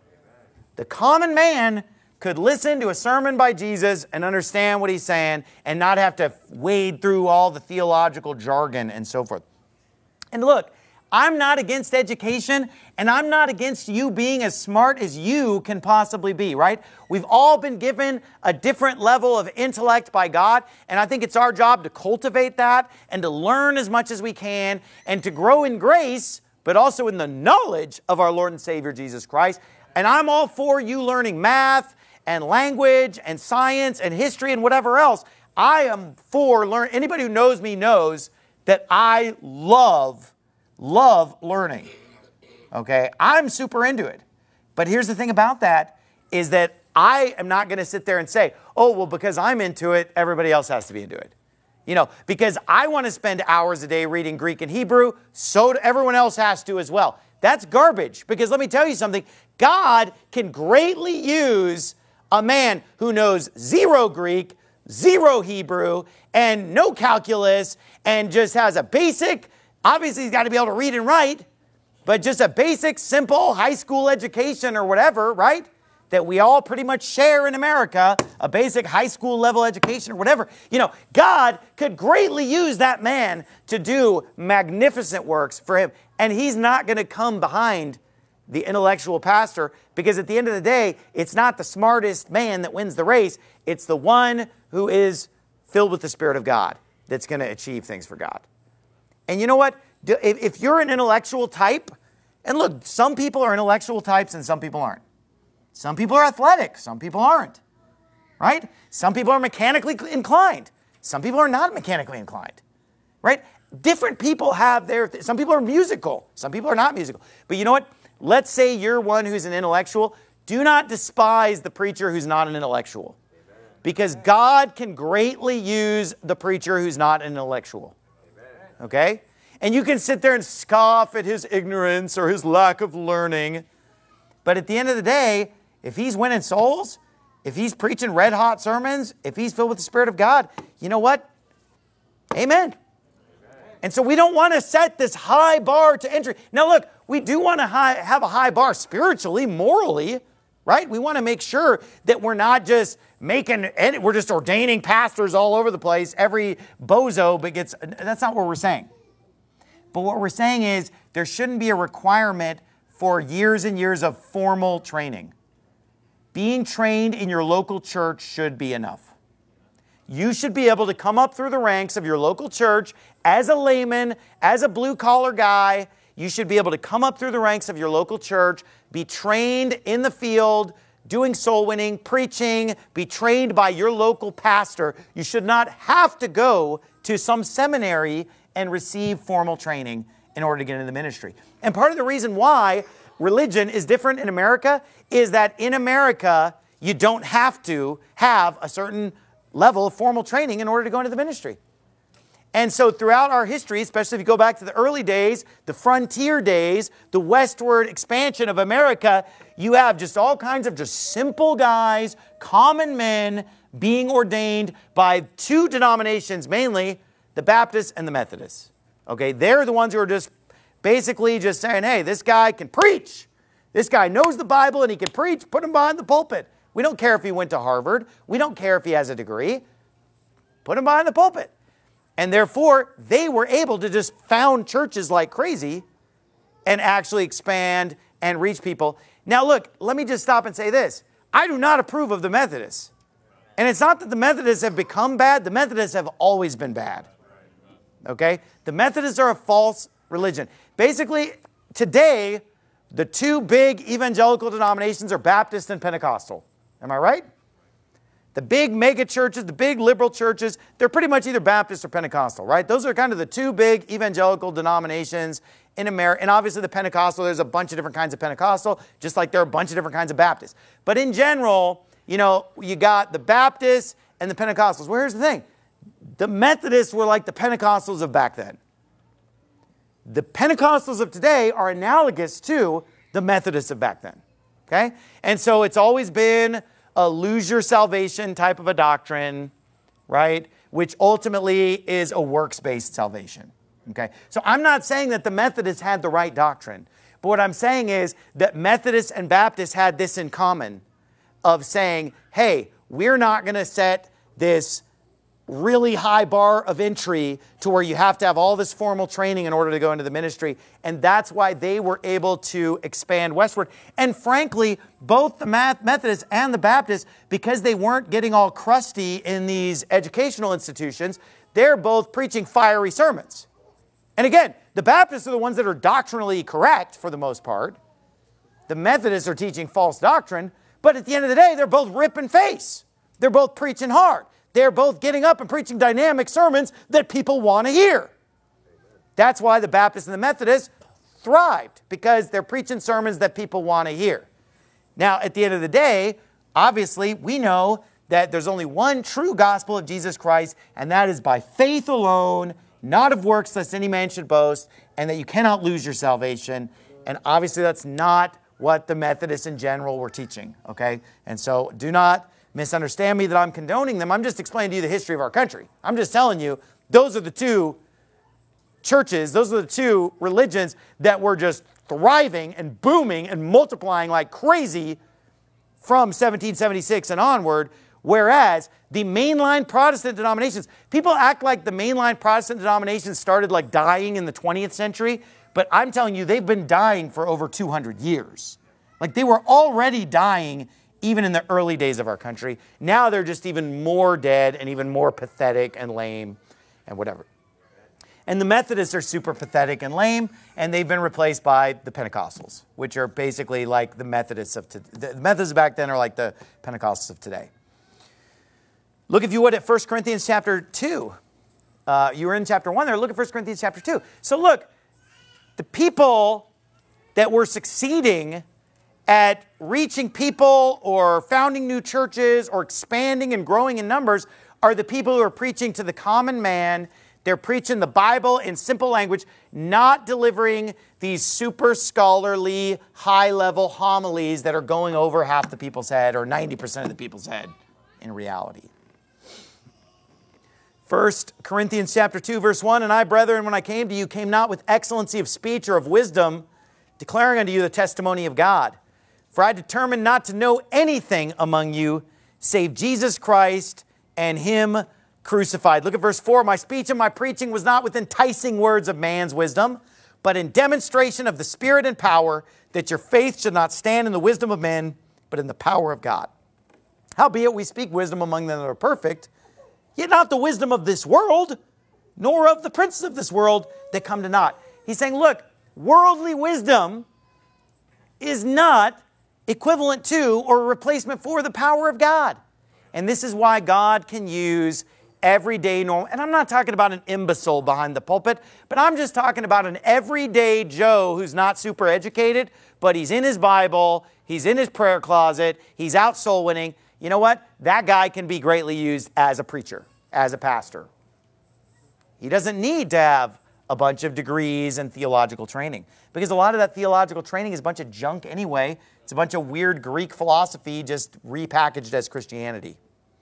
A: The common man could listen to a sermon by Jesus and understand what He's saying and not have to wade through all the theological jargon and so forth. And look, I'm not against education, and I'm not against you being as smart as you can possibly be, right? We've all been given a different level of intellect by God, and I think it's our job to cultivate that and to learn as much as we can and to grow in grace, but also in the knowledge of our Lord and Savior Jesus Christ. And I'm all for you learning math and language and science and history and whatever else. I am for learn. Anybody who knows me knows that I love, love learning. Okay? I'm super into it. But here's the thing about that is that I am not going to sit there and say, oh, well, because I'm into it, everybody else has to be into it. You know, because I want to spend hours a day reading Greek and Hebrew, so everyone else has to as well. That's garbage, because let me tell you something. God can greatly use a man who knows zero Greek, zero Hebrew, and no calculus, and just has a basic, obviously he's got to be able to read and write, but just a basic, simple high school education or whatever, right? that we all pretty much share in America, a basic high school level education or whatever, you know, God could greatly use that man to do magnificent works for him. And he's not going to come behind the intellectual pastor, because at the end of the day, it's not the smartest man that wins the race. It's the one who is filled with the Spirit of God that's going to achieve things for God. And you know what? If you're an intellectual type, and look, some people are intellectual types and some people aren't. Some people are athletic, some people aren't, right? Some people are mechanically inclined. Some people are not mechanically inclined, right? Different people have their, th- some people are musical, some people are not musical. But you know what? Let's say you're one who's an intellectual. Do not despise the preacher who's not an intellectual, because God can greatly use the preacher who's not an intellectual, okay? And you can sit there and scoff at his ignorance or his lack of learning. But at the end of the day, if he's winning souls, if he's preaching red hot sermons, if he's filled with the Spirit of God, you know what? Amen. And so we don't want to set this high bar to entry. Now look, we do want to high, have a high bar spiritually, morally, right? We want to make sure that we're not just making, we're just ordaining pastors all over the place. Every bozo but gets, that's not what we're saying. But what we're saying is there shouldn't be a requirement for years and years of formal training. Being trained in your local church should be enough. You should be able to come up through the ranks of your local church as a layman, as a blue-collar guy. You should be able to come up through the ranks of your local church, be trained in the field, doing soul winning, preaching, be trained by your local pastor. You should not have to go to some seminary and receive formal training in order to get into the ministry. And part of the reason why religion is different in America is that in America, you don't have to have a certain level of formal training in order to go into the ministry. And so throughout our history, especially if you go back to the early days, the frontier days, the westward expansion of America, you have just all kinds of just simple guys, common men being ordained by two denominations, mainly the Baptists and the Methodists. Okay, they're the ones who are just basically just saying, hey, this guy can preach. This guy knows the Bible and he can preach. Put him behind the pulpit. We don't care if he went to Harvard. We don't care if he has a degree. Put him behind the pulpit. And therefore, they were able to just found churches like crazy and actually expand and reach people. Now look, let me just stop and say this. I do not approve of the Methodists. And it's not that the Methodists have become bad. The Methodists have always been bad. Okay? The Methodists are a false religion. Basically, today, the two big evangelical denominations are Baptist and Pentecostal. Am I right? The big mega churches, the big liberal churches, they're pretty much either Baptist or Pentecostal, right? Those are kind of the two big evangelical denominations in America. And obviously the Pentecostal, there's a bunch of different kinds of Pentecostal, just like there are a bunch of different kinds of Baptists. But in general, you know, you got the Baptists and the Pentecostals. Well, here's the thing. The Methodists were like the Pentecostals of back then. The Pentecostals of today are analogous to the Methodists of back then. Okay? And so it's always been a lose your salvation type of a doctrine, right? Which ultimately is a works-based salvation. Okay? So I'm not saying that the Methodists had the right doctrine. But what I'm saying is that Methodists and Baptists had this in common of saying, hey, we're not going to set this really high bar of entry to where you have to have all this formal training in order to go into the ministry. And that's why they were able to expand westward. And frankly, both the Methodists and the Baptists, because they weren't getting all crusty in these educational institutions, they're both preaching fiery sermons. And again, the Baptists are the ones that are doctrinally correct for the most part. The Methodists are teaching false doctrine. But at the end of the day, they're both ripping face. They're both preaching hard. They're both getting up and preaching dynamic sermons that people want to hear. That's why the Baptists and the Methodists thrived, because they're preaching sermons that people want to hear. Now, at the end of the day, obviously, we know that there's only one true gospel of Jesus Christ, and that is by faith alone, not of works, lest any man should boast, and that you cannot lose your salvation. And obviously, that's not what the Methodists in general were teaching, okay? And so do not misunderstand me that I'm condoning them. I'm just explaining to you the history of our country. I'm just telling you, those are the two churches, those are the two religions that were just thriving and booming and multiplying like crazy from seventeen seventy-six and onward, whereas the mainline Protestant denominations, people act like the mainline Protestant denominations started like dying in the twentieth century, but I'm telling you, they've been dying for over two hundred years. Like they were already dying even in the early days of our country. Now they're just even more dead and even more pathetic and lame and whatever. And the Methodists are super pathetic and lame, and they've been replaced by the Pentecostals, which are basically like the Methodists of today. The Methodists back then are like the Pentecostals of today. Look, if you would, at First Corinthians chapter two. Uh, you were in chapter one there. Look at First Corinthians chapter two. So look, the people that were succeeding at reaching people or founding new churches or expanding and growing in numbers are the people who are preaching to the common man. They're preaching the Bible in simple language, not delivering these super scholarly, high-level homilies that are going over half the people's head or ninety percent of the people's head in reality. First Corinthians chapter two, verse one, "And I, brethren, when I came to you, came not with excellency of speech or of wisdom, declaring unto you the testimony of God. For I determined not to know anything among you, save Jesus Christ and Him crucified." Look at verse four. "My speech and my preaching was not with enticing words of man's wisdom, but in demonstration of the Spirit and power, that your faith should not stand in the wisdom of men, but in the power of God. Howbeit we speak wisdom among them that are perfect, yet not the wisdom of this world, nor of the princes of this world that come to naught." He's saying, look, worldly wisdom is not equivalent to or a replacement for the power of God. And this is why God can use everyday normal, and I'm not talking about an imbecile behind the pulpit, but I'm just talking about an everyday Joe who's not super educated, but he's in his Bible, he's in his prayer closet, he's out soul winning. You know what? That guy can be greatly used as a preacher, as a pastor. He doesn't need to have a bunch of degrees and theological training, because a lot of that theological training is a bunch of junk anyway. It's a bunch of weird Greek philosophy just repackaged as Christianity.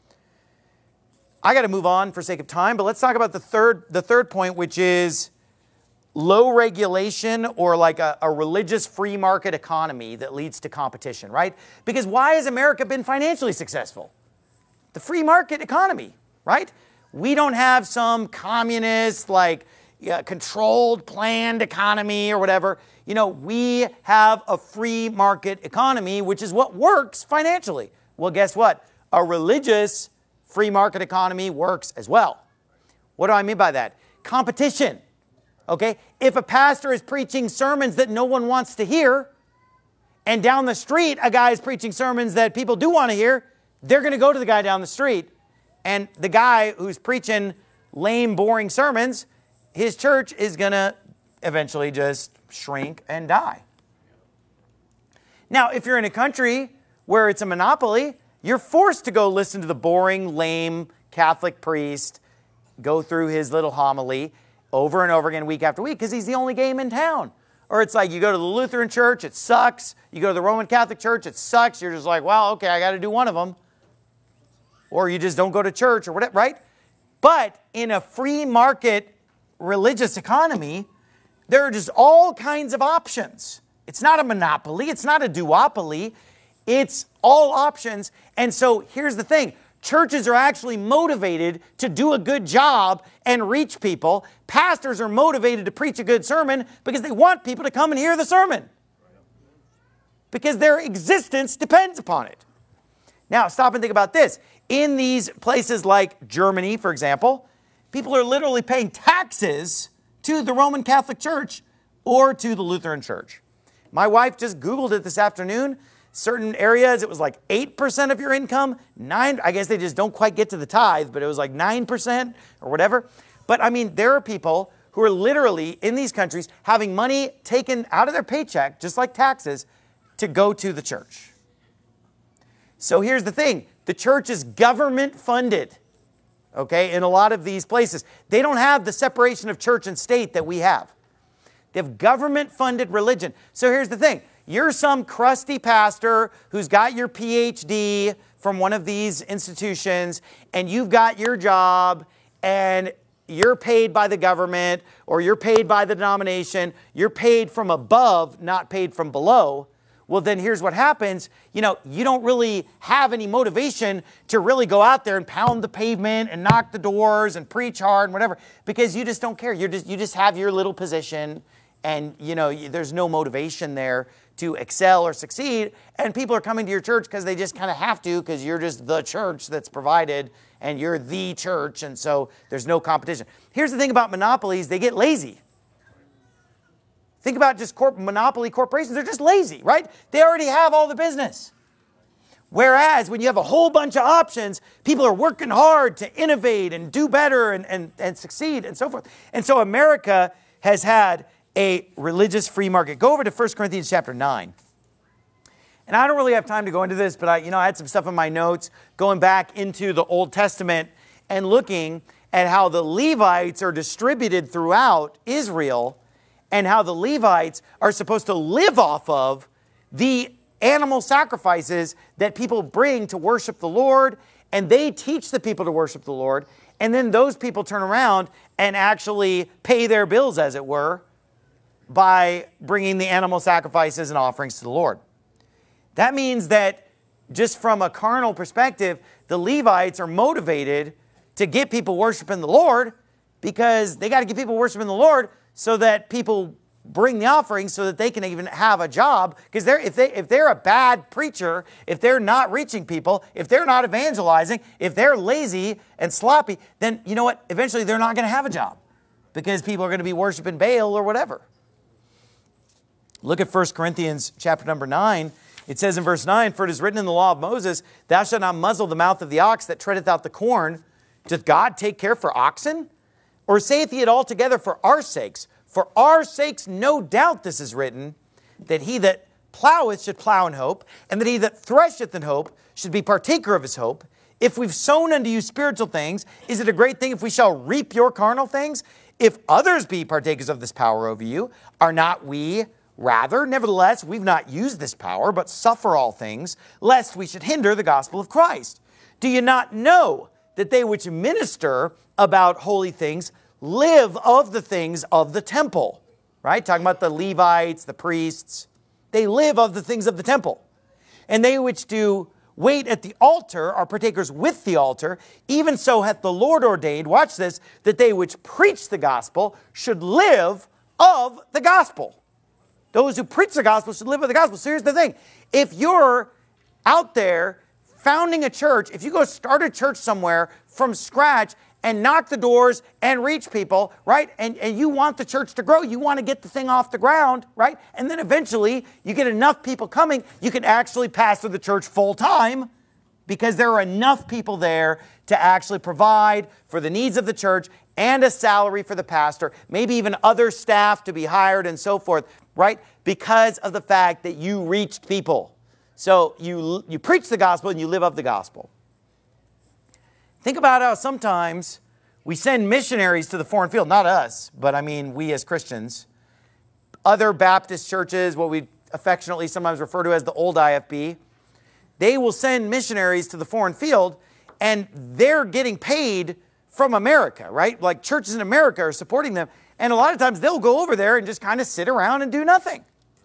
A: I got to move on for sake of time, but let's talk about the third, the third point, which is low regulation, or like a, a religious free market economy that leads to competition, right? Because why has America been financially successful? The free market economy, right? We don't have some communist, like yeah, controlled, planned economy or whatever. You know, we have a free market economy, which is what works financially. Well, guess what? A religious free market economy works as well. What do I mean by that? Competition. Okay? If a pastor is preaching sermons that no one wants to hear, and down the street a guy is preaching sermons that people do want to hear, they're going to go to the guy down the street. And the guy who's preaching lame, boring sermons, his church is going to eventually just shrink and die. Now, if you're in a country where it's a monopoly, you're forced to go listen to the boring, lame Catholic priest go through his little homily over and over again, week after week, because he's the only game in town. Or it's like you go to the Lutheran church, it sucks. You go to the Roman Catholic church, it sucks. You're just like, well, okay, I got to do one of them. Or you just don't go to church or whatever, right? But in a free market religious economy, there are just all kinds of options. It's not a monopoly. It's not a duopoly. It's all options. And so here's the thing. Churches are actually motivated to do a good job and reach people. Pastors are motivated to preach a good sermon because they want people to come and hear the sermon, because their existence depends upon it. Now, stop and think about this. In these places like Germany, for example, people are literally paying taxes to the Roman Catholic Church or to the Lutheran Church. My wife just Googled it this afternoon. Certain areas, it was like eight percent of your income, nine, I guess they just don't quite get to the tithe, but it was like nine percent or whatever. But I mean, there are people who are literally in these countries having money taken out of their paycheck, just like taxes, to go to the church. So here's the thing. The church is government funded, okay, in a lot of these places. They don't have the separation of church and state that we have. They have government funded religion. So here's the thing. You're some crusty pastor who's got your P H D from one of these institutions, and you've got your job, and you're paid by the government, or you're paid by the denomination. You're paid from above, not paid from below. well, then here's what happens. You know, you don't really have any motivation to really go out there and pound the pavement and knock the doors and preach hard and whatever, because you just don't care. You're just, you just have your little position, and, you know, there's no motivation there to excel or succeed. And people are coming to your church because they just kind of have to, because you're just the church that's provided and you're the church. And so there's no competition. Here's the thing about monopolies. They get lazy. Think about just corp- monopoly corporations. They're just lazy, right? They already have all the business. Whereas when you have a whole bunch of options, people are working hard to innovate and do better and, and, and succeed and so forth. And so America has had a religious free market. Go over to First Corinthians chapter nine. And I don't really have time to go into this, but I, you know, I had some stuff in my notes going back into the Old Testament and looking at how the Levites are distributed throughout Israel, and how the Levites are supposed to live off of the animal sacrifices that people bring to worship the Lord, and they teach the people to worship the Lord, and then those people turn around and actually pay their bills, as it were, by bringing the animal sacrifices and offerings to the Lord. That means that just from a carnal perspective, the Levites are motivated to get people worshiping the Lord, because they got to get people worshiping the Lord so that people bring the offerings so that they can even have a job. Because they're, if, they, if they're a bad preacher, if they're not reaching people, if they're not evangelizing, if they're lazy and sloppy, then you know what? Eventually they're not going to have a job, because people are going to be worshiping Baal or whatever. Look at First Corinthians chapter number nine. It says in verse nine, "For it is written in the law of Moses, thou shalt not muzzle the mouth of the ox that treadeth out the corn. Doth God take care for oxen? Or saith he it altogether for our sakes? For our sakes, no doubt this is written, that he that ploweth should plow in hope, and that he that thresheth in hope should be partaker of his hope. If we've sown unto you spiritual things, is it a great thing if we shall reap your carnal things? If others be partakers of this power over you, are not we rather? Nevertheless, we've not used this power, but suffer all things, lest we should hinder the gospel of Christ. Do you not know that they which minister about holy things live of the things of the temple?" Right? Talking about the Levites, the priests. They live of the things of the temple. "And they which do wait at the altar are partakers with the altar. Even so hath the Lord ordained," watch this, "that they which preach the gospel should live of the gospel." Those who preach the gospel should live of the gospel. So here's the thing. If you're out there founding a church, if you go start a church somewhere from scratch and knock the doors and reach people, right? And, and you want the church to grow. You want to get the thing off the ground, right? And then eventually you get enough people coming, you can actually pastor the church full time, because there are enough people there to actually provide for the needs of the church and a salary for the pastor, maybe even other staff to be hired and so forth, right? Because of the fact that you reached people. So you, you preach the gospel and you live up the gospel. Think about how sometimes we send missionaries to the foreign field. Not us, but I mean we as Christians. Other Baptist churches, what we affectionately sometimes refer to as the old I F B, they will send missionaries to the foreign field, and they're getting paid from America, right? Like churches in America are supporting them. And a lot of times they'll go over there and just kind of sit around and do nothing.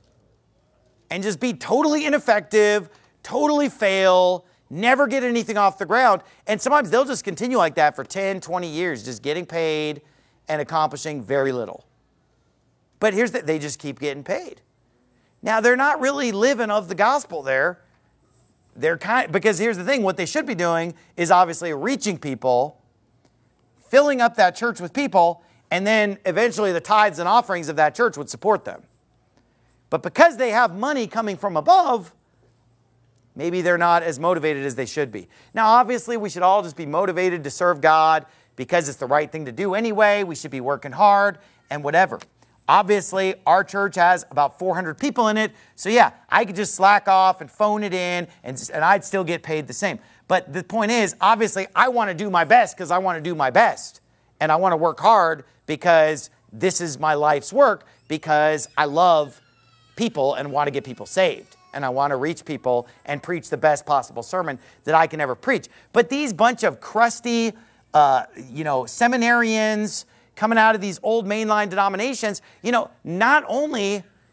A: And just be totally ineffective, totally fail, never get anything off the ground. And sometimes they'll just continue like that for ten, twenty years, just getting paid and accomplishing very little. But here's the, they just keep getting paid. Now, they're not really living of the gospel there. They're kind, because here's the thing, what they should be doing is obviously reaching people, filling up that church with people, and then eventually the tithes and offerings of that church would support them. But because they have money coming from above, maybe they're not as motivated as they should be. Now, obviously, we should all just be motivated to serve God because it's the right thing to do anyway. We should be working hard and whatever. Obviously, our church has about four hundred people in it. So yeah, I could just slack off and phone it in and, and I'd still get paid the same. But the point is, obviously, I want to do my best because I want to do my best. And I want to work hard because this is my life's work, because I love people and want to get people saved. And I want to reach people and preach the best possible sermon that I can ever preach. But these bunch of crusty, uh, you know, seminarians coming out of these old mainline denominations, you know, not only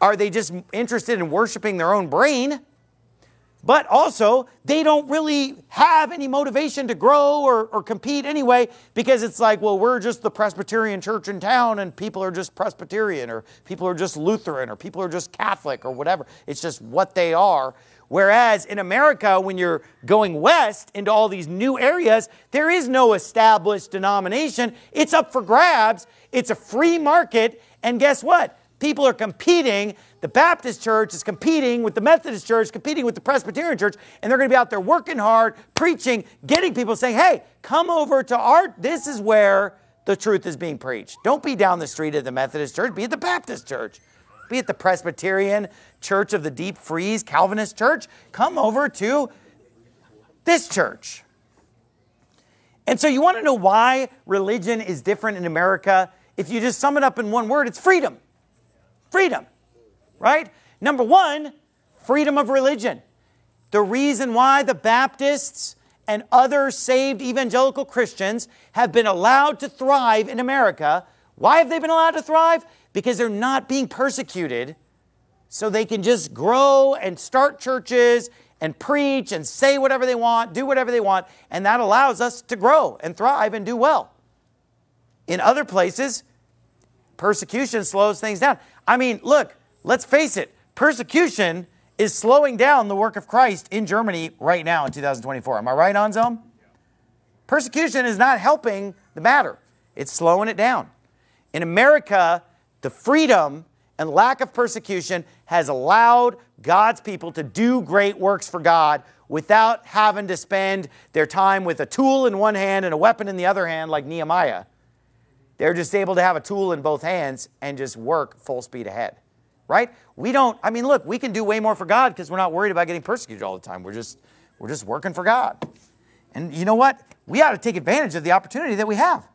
A: are they just interested in worshiping their own brain? But also, they don't really have any motivation to grow or, or compete anyway, because it's like, well, we're just the Presbyterian church in town, and people are just Presbyterian, or people are just Lutheran, or people are just Catholic, or whatever. It's just what they are. Whereas in America, when you're going west into all these new areas, there is no established denomination. It's up for grabs. It's a free market. And guess what? People are competing. The Baptist church is competing with the Methodist church, competing with the Presbyterian church, and they're going to be out there working hard, preaching, getting people saying, hey, come over to our, this is where the truth is being preached. Don't be down the street at the Methodist church. Be at the Baptist church. Be at the Presbyterian Church of the Deep Freeze Calvinist church. Come over to this church. And so you want to know why religion is different in America? If you just sum it up in one word, it's freedom. Freedom, right? Number one, freedom of religion. The reason why the Baptists and other saved evangelical Christians have been allowed to thrive in America. Why have they been allowed to thrive? Because they're not being persecuted, so they can just grow and start churches and preach and say whatever they want, do whatever they want, and that allows us to grow and thrive and do well. In other places, persecution slows things down. I mean, look, let's face it. Persecution is slowing down the work of Christ in Germany right now in two thousand twenty-four. Am I right, Anselm? Persecution is not helping the matter. It's slowing it down. In America, the freedom and lack of persecution has allowed God's people to do great works for God without having to spend their time with a tool in one hand and a weapon in the other hand like Nehemiah. They're just able to have a tool in both hands and just work full speed ahead, right? We don't, I mean, look, we can do way more for God because we're not worried about getting persecuted all the time. We're just, we're just working for God. And you know what? We ought to take advantage of the opportunity that we have.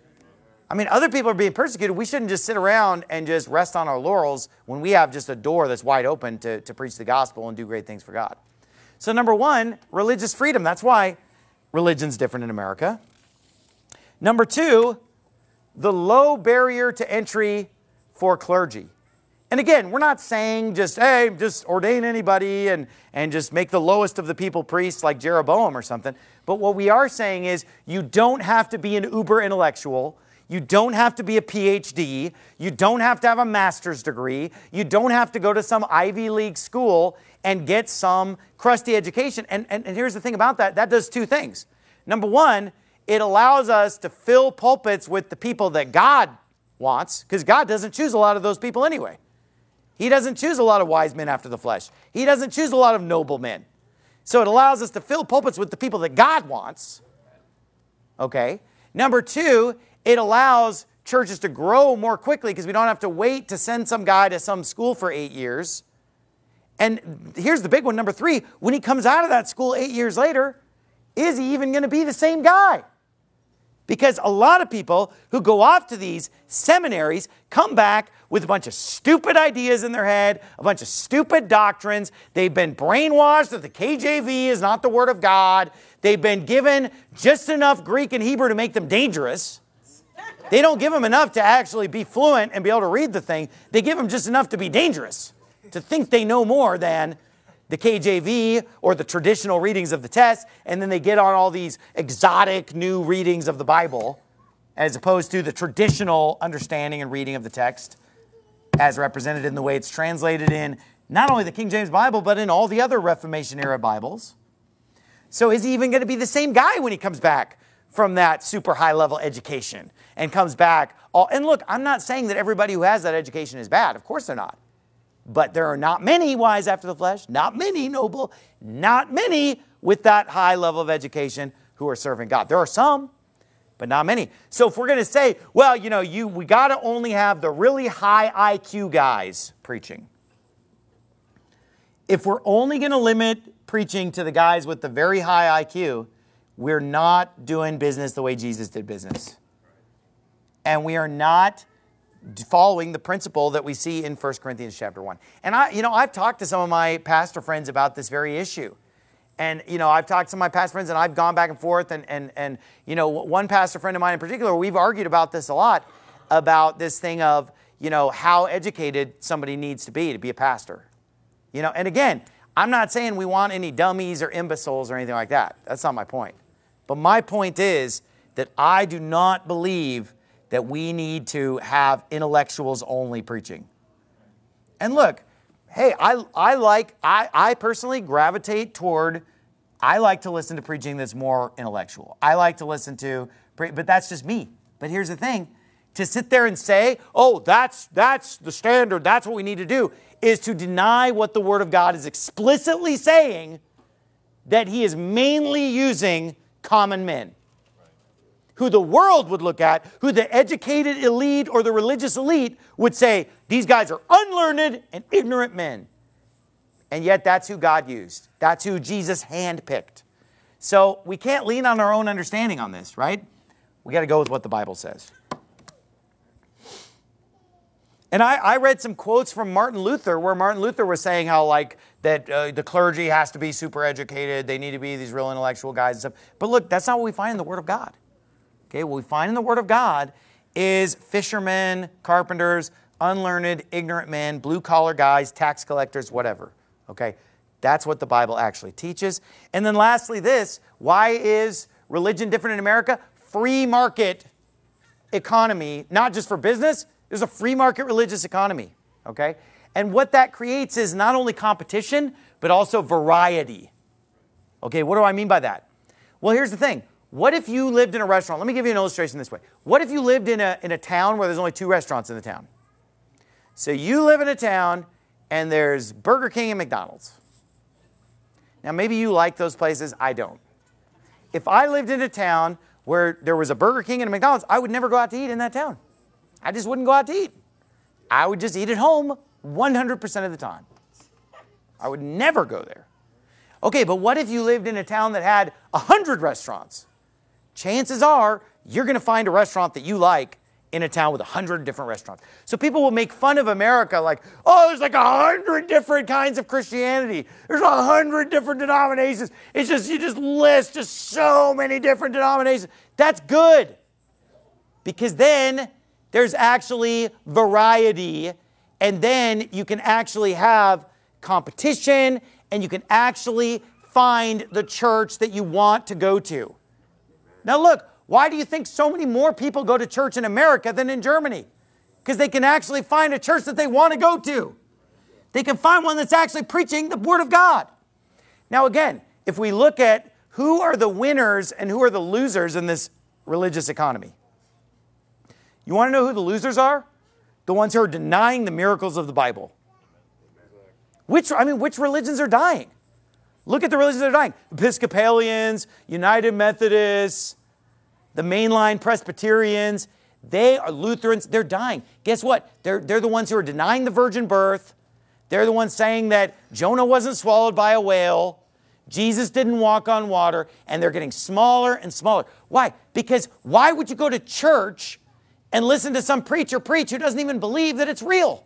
A: I mean, other people are being persecuted. We shouldn't just sit around and just rest on our laurels when we have just a door that's wide open to, to preach the gospel and do great things for God. So number one, religious freedom. That's why religion's different in America. Number two, the low barrier to entry for clergy. And again, we're not saying just, hey, just ordain anybody and, and just make the lowest of the people priests like Jeroboam or something. But what we are saying is you don't have to be an uber intellectual. You don't have to be a P H D. You don't have to have a master's degree. You don't have to go to some Ivy League school and get some crusty education. And, and, and here's the thing about that. That does two things. Number one, it allows us to fill pulpits with the people that God wants, because God doesn't choose a lot of those people anyway. He doesn't choose a lot of wise men after the flesh. He doesn't choose a lot of noble men. So it allows us to fill pulpits with the people that God wants. Okay. Number two, it allows churches to grow more quickly because we don't have to wait to send some guy to some school for eight years. And here's the big one, number three, when he comes out of that school eight years later, is he even going to be the same guy? Because a lot of people who go off to these seminaries come back with a bunch of stupid ideas in their head, a bunch of stupid doctrines. They've been brainwashed that the K J V is not the Word of God. They've been given just enough Greek and Hebrew to make them dangerous. They don't give them enough to actually be fluent and be able to read the thing. They give them just enough to be dangerous, to think they know more than the K J V or the traditional readings of the text, and then they get on all these exotic new readings of the Bible as opposed to the traditional understanding and reading of the text as represented in the way it's translated in not only the King James Bible, but in all the other Reformation era Bibles. So is he even going to be the same guy when he comes back from that super high level education and comes back? All, and look, I'm not saying that everybody who has that education is bad. Of course they're not. But there are not many wise after the flesh, not many noble, not many with that high level of education who are serving God. There are some, but not many. So if we're going to say, well, you know, you we got to only have the really high I Q guys preaching. If we're only going to limit preaching to the guys with the very high I Q, we're not doing business the way Jesus did business. And we are not following the principle that we see in First Corinthians chapter one. And I, you know, I've talked to some of my pastor friends about this very issue. And, you know, I've talked to my pastor friends and I've gone back and forth and, and, and, you know, one pastor friend of mine in particular, we've argued about this a lot, about this thing of, you know, how educated somebody needs to be to be a pastor. You know, and again, I'm not saying we want any dummies or imbeciles or anything like that. That's not my point. But my point is that I do not believe that we need to have intellectuals only preaching. And look, hey, I, I like, I, I personally gravitate toward, I like to listen to preaching that's more intellectual. I like to listen to, but that's just me. But here's the thing, to sit there and say, oh, that's, that's the standard, that's what we need to do, is to deny what the Word of God is explicitly saying, that he is mainly using common men. Who the world would look at, who the educated elite or the religious elite would say, these guys are unlearned and ignorant men. And yet that's who God used. That's who Jesus handpicked. So we can't lean on our own understanding on this, right? We got to go with what the Bible says. And I, I read some quotes from Martin Luther where Martin Luther was saying how like that uh, the clergy has to be super educated. They need to be these real intellectual guys and stuff. But look, that's not what we find in the Word of God. Okay, what we find in the Word of God is fishermen, carpenters, unlearned, ignorant men, blue-collar guys, tax collectors, whatever. Okay, that's what the Bible actually teaches. And then lastly this, why is religion different in America? Free market economy, not just for business. There's a free market religious economy, okay? And what that creates is not only competition, but also variety. Okay, what do I mean by that? Well, here's the thing. What if you lived in a restaurant? Let me give you an illustration this way. What if you lived in a, in a town where there's only two restaurants in the town? So you live in a town and there's Burger King and McDonald's. Now maybe you like those places, I don't. If I lived in a town where there was a Burger King and a McDonald's, I would never go out to eat in that town. I just wouldn't go out to eat. I would just eat at home one hundred percent of the time. I would never go there. Okay, but what if you lived in a town that had one hundred restaurants? Chances are you're going to find a restaurant that you like in a town with one hundred different restaurants. So people will make fun of America like, oh, there's like one hundred different kinds of Christianity. There's one hundred different denominations. It's just, you just list just so many different denominations. That's good. Because then there's actually variety, and then you can actually have competition, and you can actually find the church that you want to go to. Now look, why do you think so many more people go to church in America than in Germany? Because they can actually find a church that they want to go to. They can find one that's actually preaching the Word of God. Now again, if we look at who are the winners and who are the losers in this religious economy, you want to know who the losers are? The ones who are denying the miracles of the Bible. Which, I mean, which religions are dying? Look at the religions that are dying. Episcopalians, United Methodists, the mainline Presbyterians, they are Lutherans, they're dying. Guess what? They're, they're the ones who are denying the virgin birth. They're the ones saying that Jonah wasn't swallowed by a whale. Jesus didn't walk on water. And they're getting smaller and smaller. Why? Because why would you go to church and listen to some preacher preach who doesn't even believe that it's real?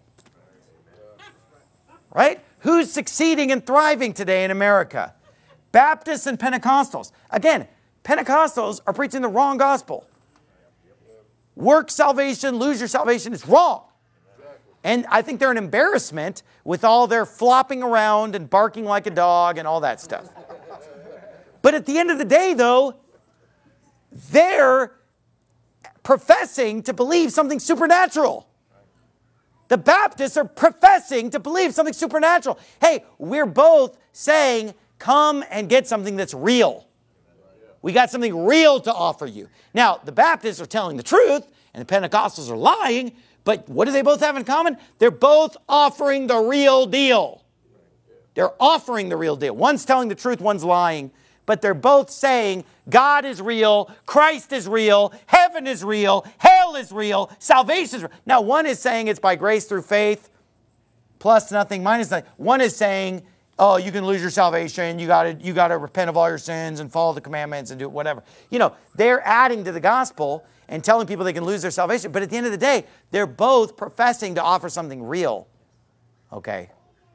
A: Right? Who's succeeding and thriving today in America? Baptists and Pentecostals. Again, Pentecostals are preaching the wrong gospel. Work salvation, lose your salvation is wrong. And I think they're an embarrassment with all their flopping around and barking like a dog and all that stuff. But at the end of the day, though, they're professing to believe something supernatural. The Baptists are professing to believe something supernatural. Hey, we're both saying, come and get something that's real. We got something real to offer you. Now, the Baptists are telling the truth, and the Pentecostals are lying, but what do they both have in common? They're both offering the real deal. They're offering the real deal. One's telling the truth, one's lying, but they're both saying God is real, Christ is real, heaven is real, hell is real, salvation is real. Now, one is saying it's by grace through faith, plus nothing, minus nothing. One is saying, oh, you can lose your salvation, you got to you got to repent of all your sins and follow the commandments and do whatever. You know, they're adding to the gospel and telling people they can lose their salvation, but at the end of the day, they're both professing to offer something real. Okay.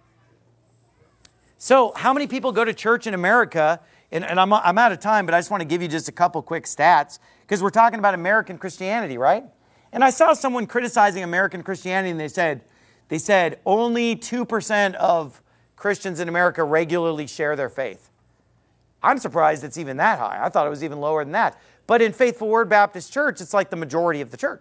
A: So, how many people go to church in America? And, and I'm, I'm out of time, but I just want to give you just a couple quick stats because we're talking about American Christianity, right? And I saw someone criticizing American Christianity, and they said, they said only two percent of Christians in America regularly share their faith. I'm surprised it's even that high. I thought it was even lower than that. But in Faithful Word Baptist Church, it's like the majority of the church.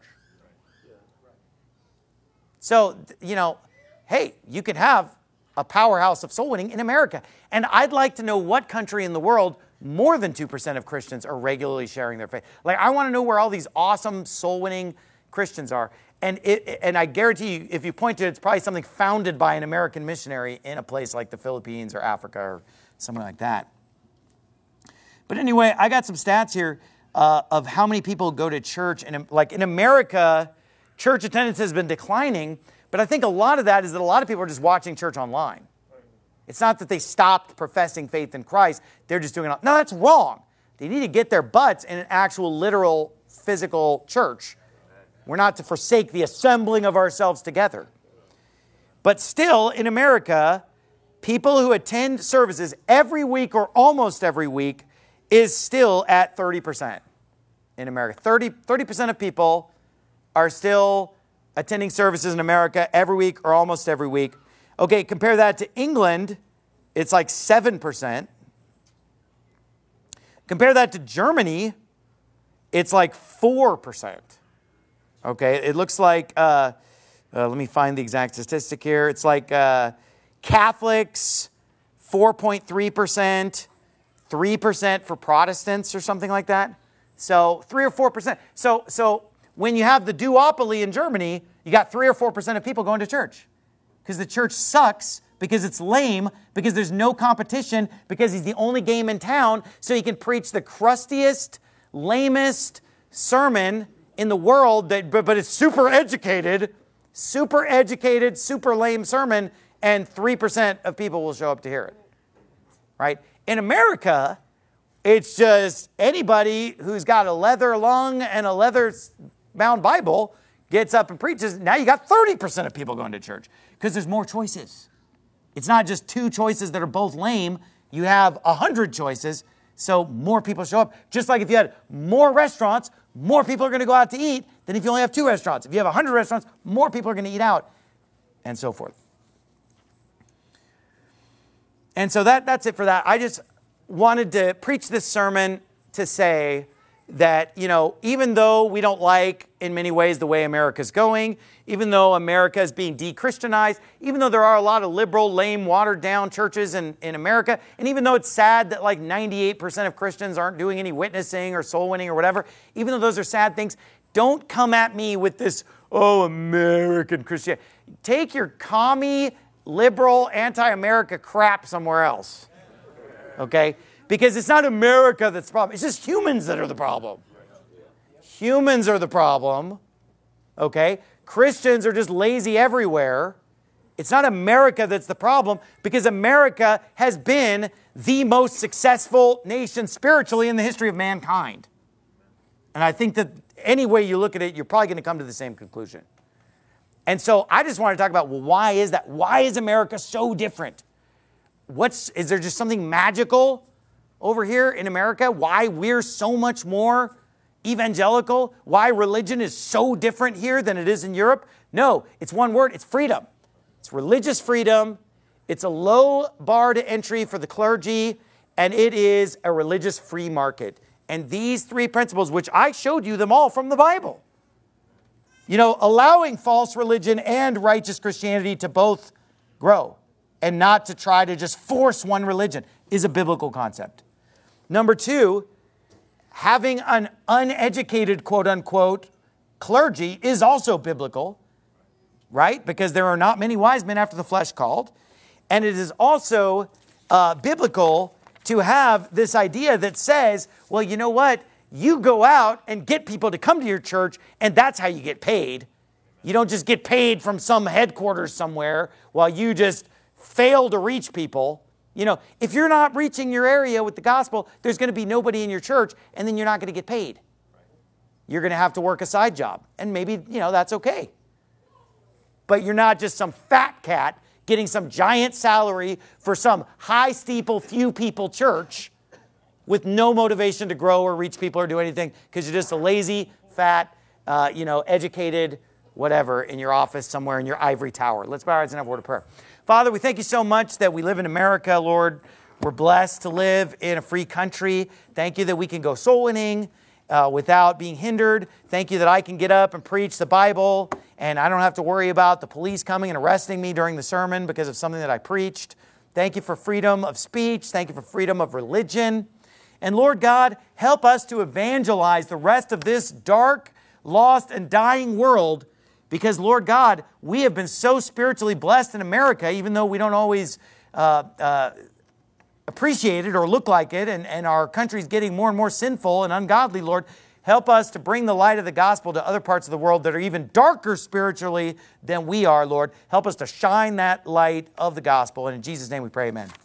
A: So, you know, hey, you could have a powerhouse of soul winning in America. And I'd like to know what country in the world more than two percent of Christians are regularly sharing their faith. Like, I want to know where all these awesome soul winning Christians are. And it, and I guarantee you, if you point to it, it's probably something founded by an American missionary in a place like the Philippines or Africa or something like that. But anyway, I got some stats here uh, of how many people go to church. And like in America, church attendance has been declining. But I think a lot of that is that a lot of people are just watching church online. It's not that they stopped professing faith in Christ. They're just doing it. No, that's wrong. They need to get their butts in an actual, literal, physical church. We're not to forsake the assembling of ourselves together. But still, in America, people who attend services every week or almost every week is still at thirty percent in America. thirty, thirty percent of people are still attending services in America every week or almost every week. Okay, compare that to England, it's like seven percent. Compare that to Germany, it's like four percent. Okay, it looks like, uh, uh, let me find the exact statistic here. It's like uh, Catholics, four point three percent, three percent for Protestants or something like that. So three or four percent. So, so when you have the duopoly in Germany, you got three or four percent of people going to church. Because the church sucks, because it's lame, because there's no competition, because he's the only game in town, so he can preach the crustiest, lamest sermon in the world, that, but, but it's super educated, super educated, super lame sermon, and three percent of people will show up to hear it, right? In America, it's just anybody who's got a leather lung and a leather-bound Bible gets up and preaches. Now you got thirty percent of people going to church because there's more choices. It's not just two choices that are both lame. You have a hundred choices, so more people show up. Just like if you had more restaurants, more people are going to go out to eat than if you only have two restaurants. If you have a hundred restaurants, more people are going to eat out, and so forth. And so that, that's it for that. I just wanted to preach this sermon to say that, you know, even though we don't like, in many ways, the way America's going, even though America is being de-Christianized, even though there are a lot of liberal, lame, watered-down churches in, in America, and even though it's sad that like ninety-eight percent of Christians aren't doing any witnessing or soul winning or whatever, even though those are sad things, don't come at me with this, oh, American Christianity. Take your commie, liberal, anti-America crap somewhere else, okay? Because it's not America that's the problem. It's just humans that are the problem. Humans are the problem, okay? Christians are just lazy everywhere. It's not America that's the problem, because America has been the most successful nation spiritually in the history of mankind. And I think that any way you look at it, you're probably going to come to the same conclusion. And so I just want to talk about, well, why is that? Why is America so different? What's, is there just something magical over here in America? Why we're so much more evangelical? Why religion is so different here than it is in Europe? No, it's one word, it's freedom. It's religious freedom. It's a low bar to entry for the clergy, and it is a religious free market. And these three principles, which I showed you them all from the Bible, you know, allowing false religion and righteous Christianity to both grow and not to try to just force one religion is a biblical concept. Number two, having an uneducated, quote unquote, clergy is also biblical, right? Because there are not many wise men after the flesh called. And it is also uh, biblical to have this idea that says, well, you know what? You go out and get people to come to your church, and that's how you get paid. You don't just get paid from some headquarters somewhere while you just fail to reach people. You know, if you're not reaching your area with the gospel, there's going to be nobody in your church, and then you're not going to get paid. You're going to have to work a side job, and maybe, you know, that's okay. But you're not just some fat cat getting some giant salary for some high steeple, few people church with no motivation to grow or reach people or do anything because you're just a lazy, fat, uh, you know, educated, whatever, in your office somewhere in your ivory tower. Let's bow our heads and have a word of prayer. Father, we thank you so much that we live in America, Lord. We're blessed to live in a free country. Thank you that we can go soul winning uh, without being hindered. Thank you that I can get up and preach the Bible and I don't have to worry about the police coming and arresting me during the sermon because of something that I preached. Thank you for freedom of speech. Thank you for freedom of religion. And Lord God, help us to evangelize the rest of this dark, lost, and dying world, because Lord God, we have been so spiritually blessed in America, even though we don't always uh, uh, appreciate it or look like it, and, and our country's getting more and more sinful and ungodly. Lord, help us to bring the light of the gospel to other parts of the world that are even darker spiritually than we are, Lord. Help us to shine that light of the gospel. And in Jesus' name we pray, amen.